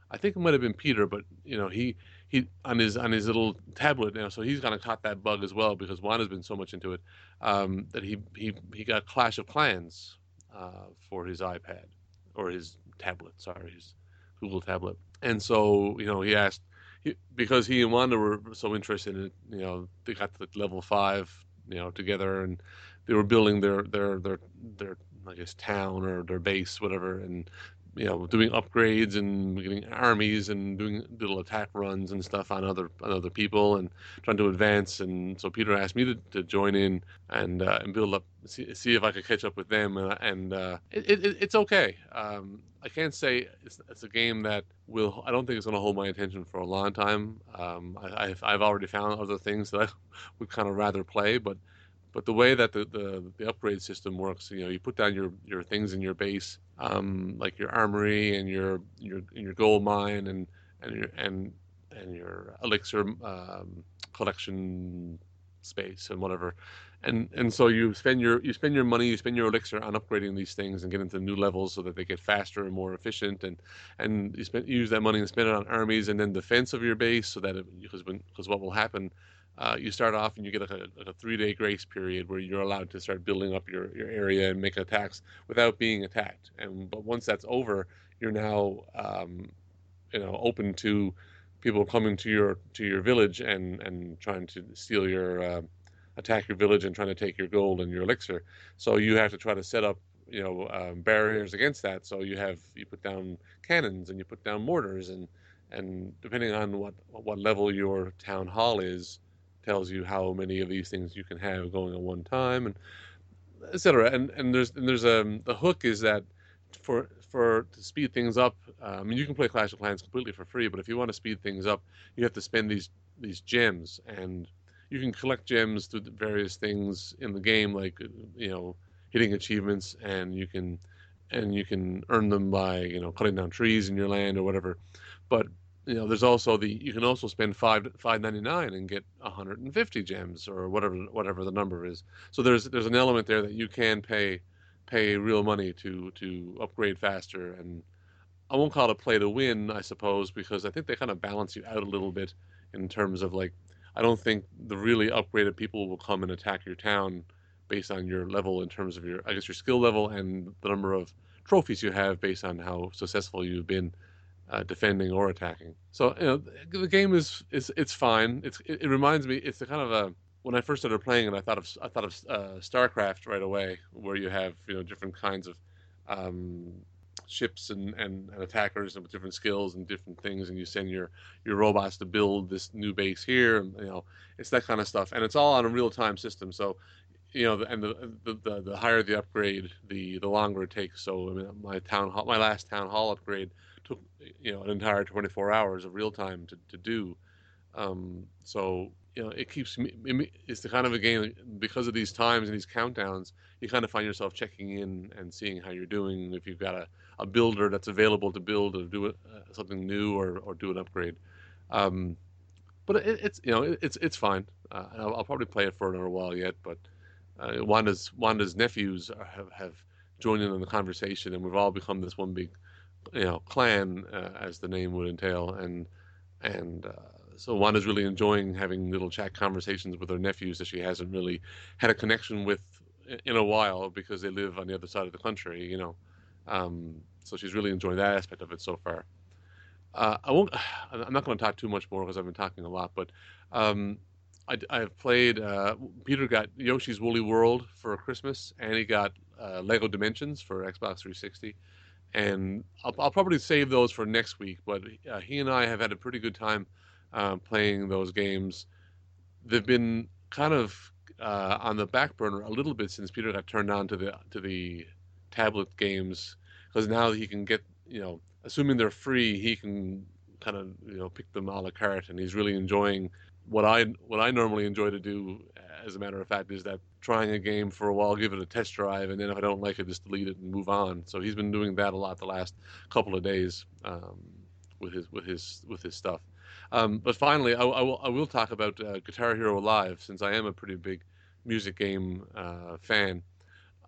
I think it might have been Peter, but you know, he he on his on his little tablet now, so he's kind of caught that bug as well because Juan has been so much into it um, that he he he got Clash of Clans uh, for his iPad or his tablet, sorry, his Google tablet, and so you know he asked he, because he and Wanda were so interested in it, you know, they got to level five, you know, together, and they were building their their their their I guess town or their base, whatever, and you know, doing upgrades and getting armies and doing little attack runs and stuff on other on other people and trying to advance. And so Peter asked me to, to join in and uh, and build up, see, see if I could catch up with them. And, and uh, it, it, it's okay. Um, I can't say it's, it's a game that will. I don't think it's going to hold my attention for a long time. Um, I, I've I've already found other things that I would kind of rather play, but. But the way that the, the, the upgrade system works, you know, you put down your, your things in your base, um, like your armory and your your your gold mine and and your and and your elixir um, collection space and whatever, and and so you spend your you spend your money, you spend your elixir on upgrading these things and get into new levels so that they get faster and more efficient, and and you spend you use that money and spend it on armies and then defense of your base so that it, because when because what will happen. Uh, you start off and you get like a, like a three-day grace period where you're allowed to start building up your, your area and make attacks without being attacked. And but once that's over, you're now um, you know open to people coming to your to your village and, and trying to steal your uh, attack your village and trying to take your gold and your elixir. So you have to try to set up you know um, barriers against that. So you have you put down cannons and you put down mortars and and depending on what what level your town hall is. Tells you how many of these things you can have going at one time, and et cetera. And and there's and there's um the hook is that for for to speed things up. Uh, I mean, you can play Clash of Clans completely for free, but if you want to speed things up, you have to spend these these gems, and you can collect gems through various things in the game, like you know hitting achievements, and you can and you can earn them by you know cutting down trees in your land or whatever. But you know, there's also the you can also spend five five ninety nine and get one hundred fifty gems or whatever whatever the number is. So there's there's an element there that you can pay pay real money to to upgrade faster. And I won't call it play to win, I suppose, because I think they kind of balance you out a little bit in terms of like I don't think the really upgraded people will come and attack your town based on your level in terms of your I guess your skill level and the number of trophies you have based on how successful you've been. Uh, defending or attacking. So you know the game is is it's fine. It's it, it reminds me. It's the kind of a when I first started playing it, I thought of I thought of uh, StarCraft right away, where you have you know different kinds of um, ships and, and, and attackers and with different skills and different things, and you send your your robots to build this new base here. And, you know, it's that kind of stuff, and it's all on a real time system. So you know, and the, the the the higher the upgrade, the the longer it takes. So I mean, my town hall, my last town hall upgrade. Took you know an entire twenty-four hours of real time to, to do um, so you know it keeps me it's the kind of a game because of these times and these countdowns you kind of find yourself checking in and seeing how you're doing if you've got a, a builder that's available to build or do it, uh, something new or, or do an upgrade um, but it, it's you know it, it's it's fine uh, I'll, I'll probably play it for another while yet but uh, Wanda's Wanda's nephews have, have joined in on the conversation and we've all become this one big you know, clan, uh, as the name would entail, and and uh, so Wanda's really enjoying having little chat conversations with her nephews that she hasn't really had a connection with in a while because they live on the other side of the country, you know. Um, so she's really enjoying that aspect of it so far. Uh, I won't. I'm not going to talk too much more because I've been talking a lot, but um, I, I've played. Uh, Peter got Yoshi's Woolly World for Christmas, and he got uh, Lego Dimensions for Xbox three sixty. And I'll, I'll probably save those for next week. But uh, he and I have had a pretty good time uh, playing those games. They've been kind of uh, on the back burner a little bit since Peter got turned on to the to the tablet games, because now he can get you know, assuming they're free, he can kind of you know pick them a la carte, and he's really enjoying what I what I normally enjoy to do. As a matter of fact, is that trying a game for a while, give it a test drive, and then if I don't like it, just delete it and move on. So he's been doing that a lot the last couple of days um, with his with his with his stuff. Um, but finally, I, I, will, I will talk about uh, Guitar Hero Live, since I am a pretty big music game uh, fan.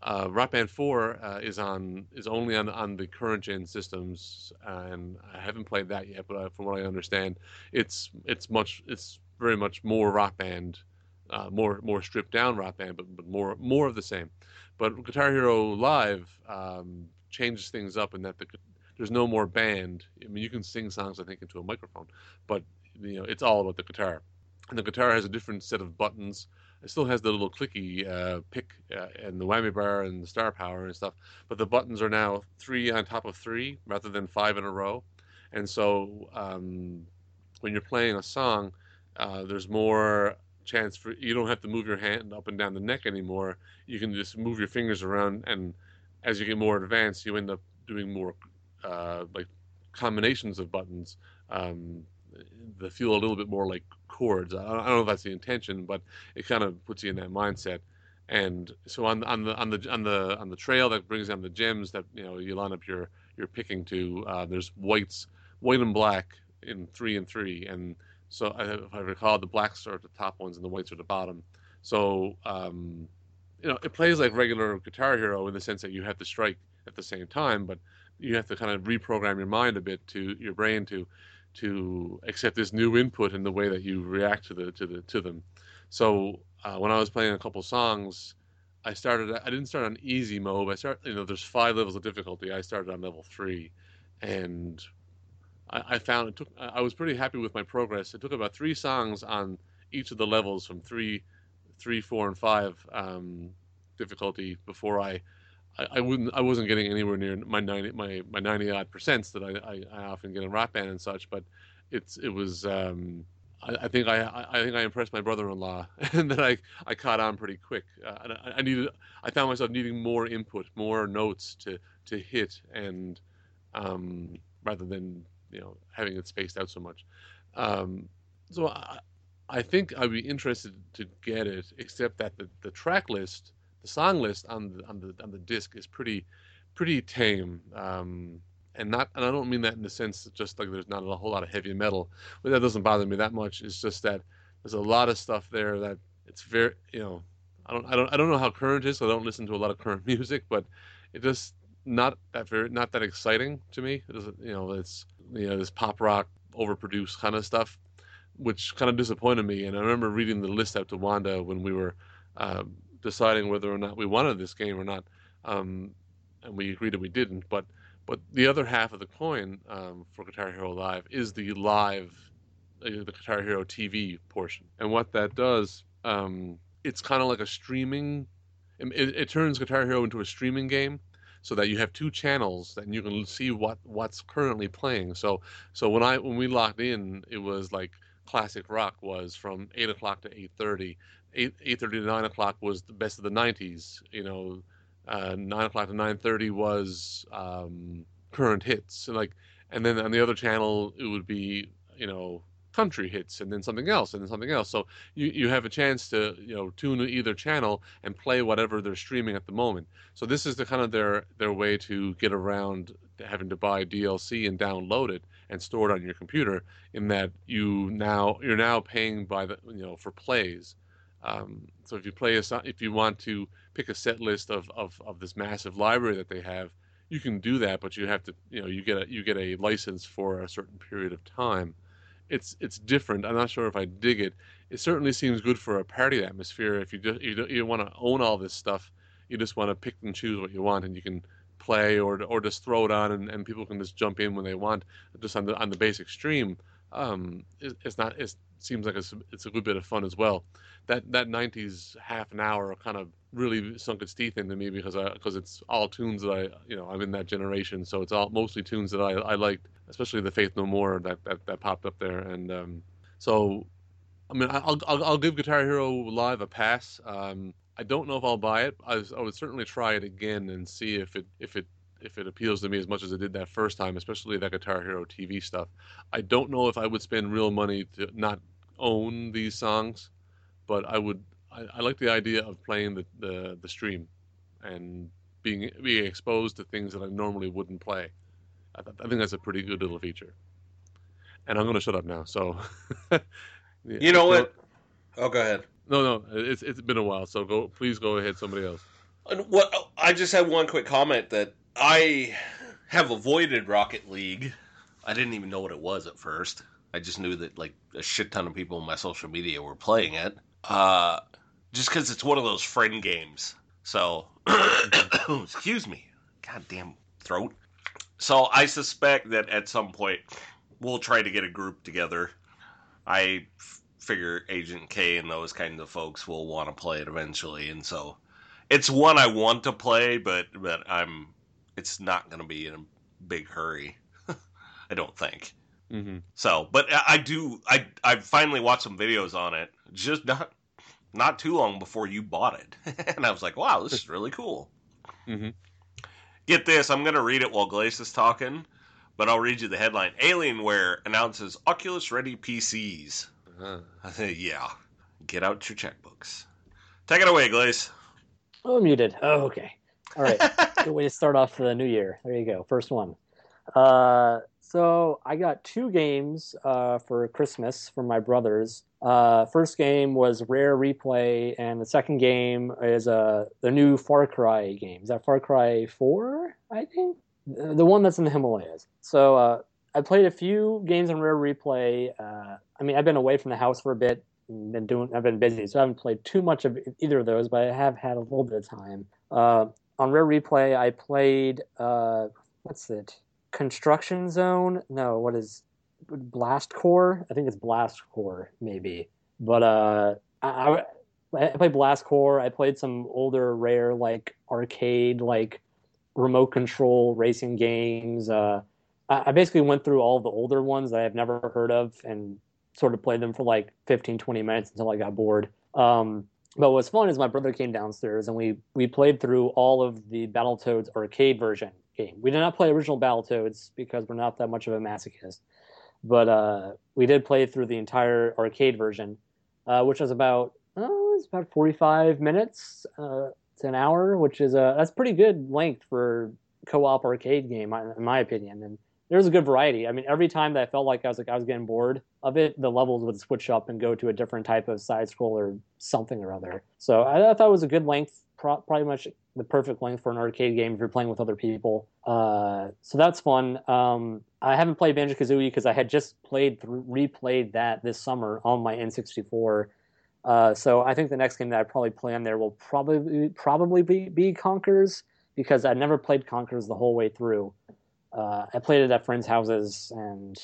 Uh, Rock Band four uh, is on is only on on the current gen systems, and I haven't played that yet. But uh, from what I understand, it's it's much it's very much more Rock Band, uh, more more stripped down Rock Band, but but more more of the same. But Guitar Hero Live um, changes things up in that the, there's no more band. I mean, you can sing songs I think into a microphone, but you know it's all about the guitar, and the guitar has a different set of buttons. It still has the little clicky uh, pick uh, and the whammy bar and the star power and stuff, but the buttons are now three on top of three rather than five in a row. And so um, when you're playing a song, uh, there's more chance for you don't have to move your hand up and down the neck anymore. You can just move your fingers around, and as you get more advanced, you end up doing more uh, like combinations of buttons. Um, that feel a little bit more like chords. I don't know if that's the intention, but it kind of puts you in that mindset. And so on on the on the on the on the trail that brings down the gems that you know you line up your your picking to, uh, there's whites, white and black in three and three, and so if I recall, the blacks are the top ones and the whites are the bottom. So um, you know it plays like regular Guitar Hero in the sense that you have to strike at the same time, but you have to kind of reprogram your mind a bit to your brain to to accept this new input in the way that you react to the to the to them. So uh, when I was playing a couple songs, I started. I didn't start on easy mode. I start. You know, there's five levels of difficulty. I started on level three, and I, I found it took. I was pretty happy with my progress. It took about three songs on each of the levels from three, three, four, and five um, difficulty before I I, I wouldn't. I wasn't getting anywhere near my ninety, my my ninety odd percents that I, I, I often get in Rock Band and such. But it's it was. Um, I, I think I I think I impressed my brother-in-law, and that I I caught on pretty quick. Uh, I, I needed. I found myself needing more input, more notes to to hit, and um, rather than you know having it spaced out so much. Um, so I I think I'd be interested to get it, except that the, the track list the song list on the on the on the disc is pretty pretty tame, um, and not and I don't mean that in the sense that just like there's not a whole lot of heavy metal, but that doesn't bother me that much. It's just that there's a lot of stuff there that it's very you know I don't I don't I don't know how current it is. So I don't listen to a lot of current music, but it just not that very not that exciting to me. It doesn't you know it's you know this pop rock overproduced kind of stuff, which kind of disappointed me. And I remember reading the list out to Wanda when we were. Um, deciding whether or not we wanted this game or not, um, and we agreed that we didn't. But but the other half of the coin um, for Guitar Hero Live is the live, uh, the Guitar Hero T V portion, and what that does, um, it's kind of like a streaming. It, it turns Guitar Hero into a streaming game, so that you have two channels and you can see what what's currently playing. So so when I when we logged in, it was like classic rock was from eight o'clock to eight thirty. Eight eight thirty to nine o'clock was the best of the nineties. You know, uh, nine o'clock to nine thirty was um, current hits. And like, and then on the other channel it would be you know country hits, and then something else, and then something else. So you you have a chance to you know tune to either channel and play whatever they're streaming at the moment. So this is the kind of their their way to get around having to buy D L C and download it and store it on your computer. In that you now you're now paying by the you know for plays. Um, so if you play a if you want to pick a set list of, of, of this massive library that they have, you can do that, but you have to you know you get a you get a license for a certain period of time. It's it's different. I'm not sure if I dig it. It certainly seems good for a party atmosphere. If you just you don't, you don't want to own all this stuff, you just want to pick and choose what you want, and you can play or or just throw it on, and, and people can just jump in when they want, just on the on the basic stream. Um, it, it's not it seems like it's it's a good bit of fun as well. That that nineties half an hour kind of really sunk its teeth into me because I because it's all tunes that I you know I'm in that generation, so it's all mostly tunes that I, I liked, especially the Faith No More that that, that popped up there. And um, so I mean I'll, I'll I'll give Guitar Hero Live a pass. Um, I don't know if I'll buy it. I, I would certainly try it again and see if it if it if it appeals to me as much as it did that first time, especially that Guitar Hero T V stuff. I don't know if I would spend real money to not own these songs, but I would. I, I like the idea of playing the, the, the stream and being being exposed to things that I normally wouldn't play. I, I think that's a pretty good little feature. And I'm going to shut up now. So, yeah, you know what? Oh, go ahead. No, no, it's it's been a while. So go, please go ahead. Somebody else. And what I just had one quick comment that I have avoided Rocket League. I didn't even know what it was at first. I just knew that like a shit ton of people on my social media were playing it. Uh, just because it's one of those friend games. So, excuse me, goddamn throat. So I suspect that at some point we'll try to get a group together. I f- figure Agent K and those kinds of folks will want to play it eventually, and so it's one I want to play, but but I'm it's not going to be in a big hurry. I don't think. Mm-hmm. So, but I, I do. I I finally watched some videos on it. Just not not too long before you bought it, and I was like, wow, this is really cool. Mm-hmm. Get this, I'm going to read it while Glace is talking, but I'll read you the headline. Alienware announces Oculus-ready P Cs. Uh-huh. I think, yeah. Get out your checkbooks. Take it away, Glace. Oh, muted. Oh, okay. All right. Good way to start off the new year. There you go. First one. Uh, so I got two games uh, for Christmas from my brothers. Uh, first game was Rare Replay, and the second game is uh, the new Far Cry game. Is that Far Cry four, I think? The the one that's in the Himalayas. So uh, I played a few games on Rare Replay. Uh, I mean, I've been away from the house for a bit. Been doing. I've been busy, so I haven't played too much of either of those, but I have had a little bit of time. Uh, on Rare Replay, I played uh, what's it? Construction Zone? No, what is Blast Core? I think it's Blast Core, maybe. But uh, I, I, I played Blast Core. I played some older Rare like arcade like remote control racing games. Uh, I, I basically went through all the older ones that I've never heard of and sort of played them for like fifteen, twenty minutes until I got bored. Um, but what's fun is my brother came downstairs and we we played through all of the Battletoads arcade version game. We did not play original Battletoads because we're not that much of a masochist, but uh, we did play through the entire arcade version, uh, which was about oh, it's about forty-five minutes uh, to an hour, which is a that's pretty good length for co-op arcade game in my opinion. And there's a good variety. I mean, every time that I felt like I was like I was getting bored of it, the levels would switch up and go to a different type of side scroll or something or other. So I, I thought it was a good length, pro- probably much the perfect length for an arcade game if you're playing with other people. Uh, so that's fun. Um, I haven't played Banjo-Kazooie because I had just played through, replayed that this summer on my N sixty-four. Uh, so I think the next game that I probably play on there will probably probably be, be Conkers because I never played Conkers the whole way through. Uh, I played it at friends' houses, and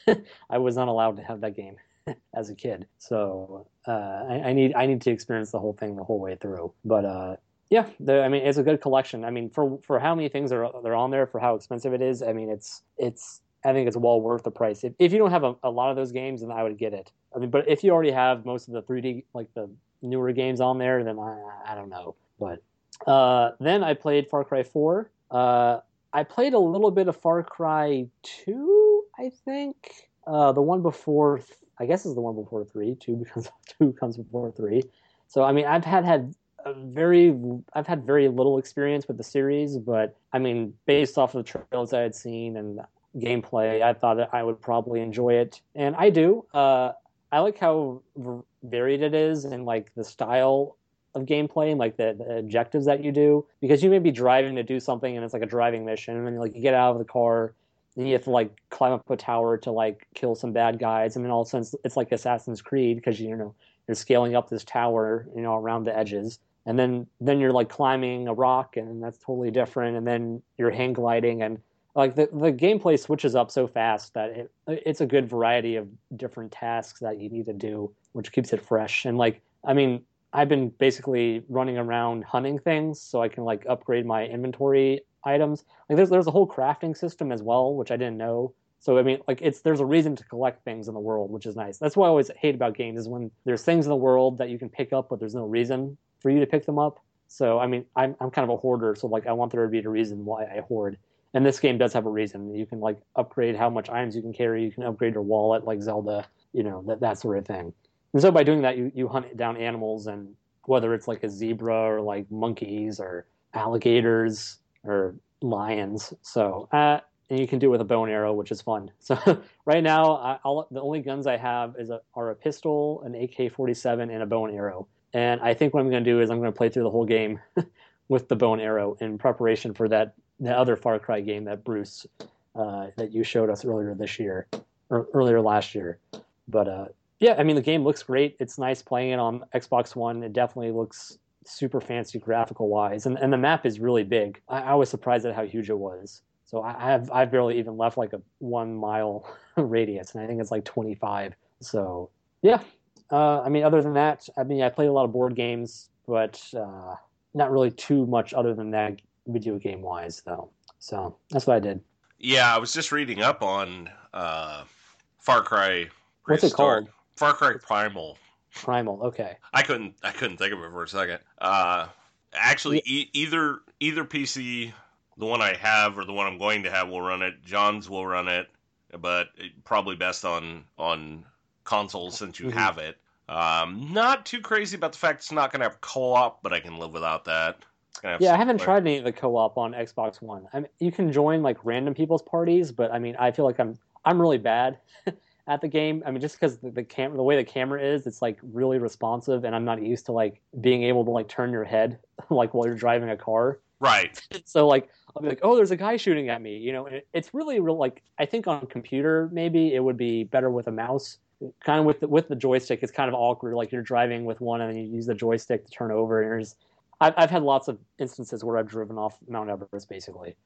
I was not allowed to have that game as a kid. So uh, I, I need I need to experience the whole thing the whole way through. But uh, yeah, the, I mean, it's a good collection. I mean, for for how many things are they're on there, for how expensive it is. I mean, it's it's I think it's well worth the price. If if you don't have a, a lot of those games, then I would get it. I mean, but if you already have most of the three D like the newer games on there, then I I don't know. But uh, then I played Far Cry four. Uh, I played a little bit of Far Cry two, I think. Uh, the one before, I guess is the one before three. Two because two comes before three. So I mean, I've had had a very, I've had very little experience with the series, but I mean, based off of the trailers I had seen and gameplay, I thought that I would probably enjoy it, and I do. Uh, I like how varied it is and like the style of gameplay and like the, the objectives that you do, because you may be driving to do something and it's like a driving mission and then like you get out of the car and you have to like climb up a tower to like kill some bad guys, and then all of a sudden it's like Assassin's Creed because you know you're scaling up this tower, you know, around the edges, and then then you're like climbing a rock and that's totally different, and then you're hang gliding, and like the, the gameplay switches up so fast that it, it's a good variety of different tasks that you need to do, which keeps it fresh. And like I mean, I've been basically running around hunting things so I can like upgrade my inventory items. Like there's there's a whole crafting system as well, which I didn't know. So I mean, like it's there's a reason to collect things in the world, which is nice. That's what I always hate about games is when there's things in the world that you can pick up, but there's no reason for you to pick them up. So I mean, I'm I'm kind of a hoarder, so like I want there to be a reason why I hoard. And this game does have a reason. You can like upgrade how much items you can carry. You can upgrade your wallet, like Zelda, you know, that that sort of thing. And so by doing that, you, you hunt down animals, and whether it's like a zebra or like monkeys or alligators or lions. So, uh, and you can do it with a bow and arrow, which is fun. So right now, I, I'll, the only guns I have is a, are a pistol, an A K forty-seven, and a bow and arrow. And I think what I'm going to do is I'm going to play through the whole game with the bow and arrow in preparation for that the other Far Cry game that Bruce uh, that you showed us earlier this year or earlier last year. But uh, yeah, I mean the game looks great. It's nice playing it on Xbox One. It definitely looks super fancy graphical wise, and and the map is really big. I, I was surprised at how huge it was. So I have I've barely even left like a one mile radius, and I think it's like twenty-five. So yeah, uh, I mean other than that, I mean I played a lot of board games, but uh, not really too much other than that video game wise though. So that's what I did. Yeah, I was just reading up on uh, Far Cry. What's it called? Far Cry Primal. Primal. Okay. I couldn't. I couldn't think of it for a second. Uh, actually, e- either either P C, the one I have or the one I'm going to have will run it. John's will run it, but it, probably best on on consoles since you mm-hmm. have it. Um, not too crazy about the fact it's not going to have co-op, but I can live without that. Yeah, I haven't tried any of the co-op on Xbox One. I mean, you can join like random people's parties, but I mean, I feel like I'm I'm really bad at the game. I mean, just because the, the cam the way the camera is, it's like really responsive, and I'm not used to like being able to like turn your head like while you're driving a car. Right. So like I'll be like, oh, there's a guy shooting at me. You know, it, it's really real. Like I think on a computer maybe it would be better with a mouse. Kind of with the, with the joystick, it's kind of awkward. Like you're driving with one, and then you use the joystick to turn over, and there's I've, I've had lots of instances where I've driven off Mount Everest, basically.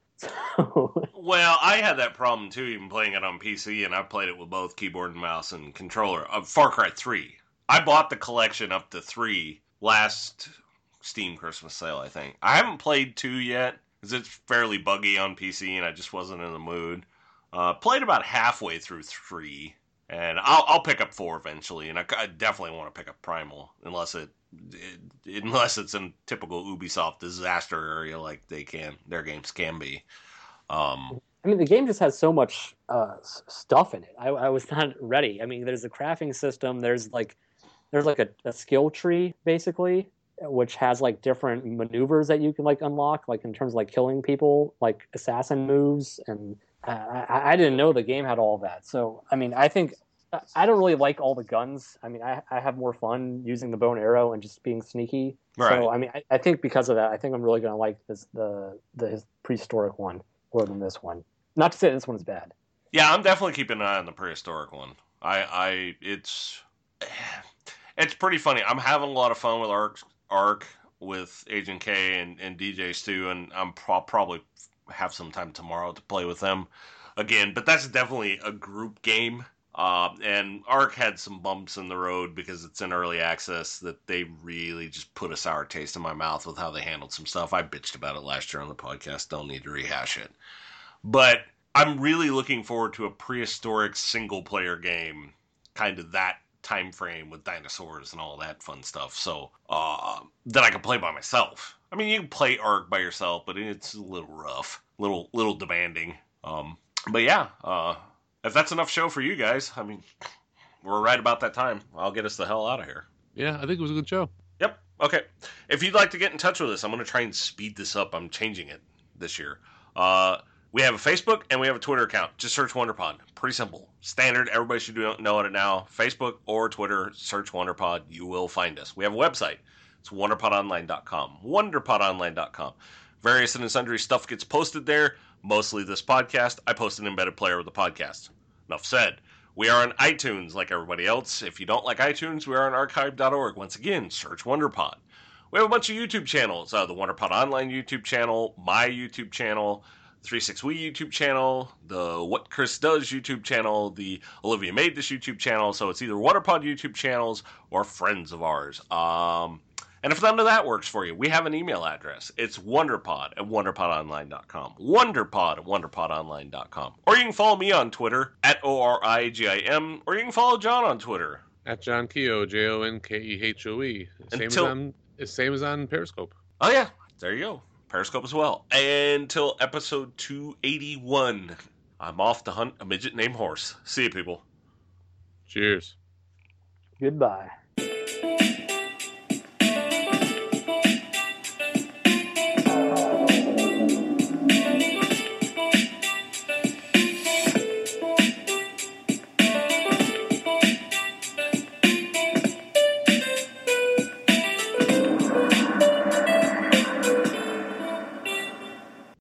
So. Well, I had that problem, too, even playing it on P C, and I've played it with both keyboard and mouse and controller. Uh, Far Cry three. I bought the collection up to three last Steam Christmas sale, I think. I haven't played two yet, because it's fairly buggy on P C, and I just wasn't in the mood. Uh, played about halfway through three, and I'll, I'll pick up four eventually, and I, I definitely want to pick up Primal, unless it It, unless it's in typical Ubisoft disaster area like they can, their games can be. Um, I mean, the game just has so much uh, stuff in it. I, I was not ready. I mean, there's a crafting system. There's like, there's like a, a skill tree basically, which has like different maneuvers that you can like unlock, like in terms of like killing people, like assassin moves. And I, I, I didn't know the game had all of that. So I mean, I think. I don't really like all the guns. I mean, I, I have more fun using the bow and arrow and just being sneaky. Right. So, I mean, I, I think because of that, I think I'm really going to like this the the prehistoric one more than this one. Not to say this one's bad. Yeah, I'm definitely keeping an eye on the prehistoric one. I, I it's it's pretty funny. I'm having a lot of fun with Ark, Ark with Agent K and, and D J Stu, and I'm pro- probably have some time tomorrow to play with them again. But that's definitely a group game. Uh, and Ark had some bumps in the road because it's in early access that they really just put a sour taste in my mouth with how they handled some stuff. I bitched about it last year on the podcast. Don't need to rehash it. But I'm really looking forward to a prehistoric single-player game, kind of that time frame with dinosaurs and all that fun stuff. So uh, that I can play by myself. I mean, you can play Ark by yourself, but it's a little rough, little little demanding. Um, but yeah. Uh, If that's enough show for you guys, I mean, we're right about that time. I'll get us the hell out of here. Yeah, I think it was a good show. Yep. Okay. If you'd like to get in touch with us, I'm going to try and speed this up. I'm changing it this year. Uh, we have a Facebook and we have a Twitter account. Just search WonderPod. Pretty simple. Standard. Everybody should know it now. Facebook or Twitter, search WonderPod. You will find us. We have a website. It's wonder pod online dot com. wonder pod online dot com. Various and sundry stuff gets posted there. Mostly this podcast. I post an embedded player with the podcast. Enough said. We are on iTunes like everybody else. If you don't like iTunes, we are on archive dot org. Once again, search WonderPod. We have a bunch of YouTube channels. Uh, the WonderPod Online YouTube channel, my YouTube channel, three six We YouTube channel, the What Chris Does YouTube channel, the Olivia Made This YouTube channel. So it's either WonderPod YouTube channels or friends of ours. Um... And if none of that works for you, we have an email address. It's wonderpod at wonder pod online dot com. Wonderpod at wonder pod online dot com. Or you can follow me on Twitter, at O R I G I M, or you can follow John on Twitter. At John Kehoe, J O N K E H O E. Same, Until... as on, same as on Periscope. Oh, yeah. There you go. Periscope as well. Until episode two eighty-one, I'm off to hunt a midget named Horse. See you, people. Cheers. Goodbye.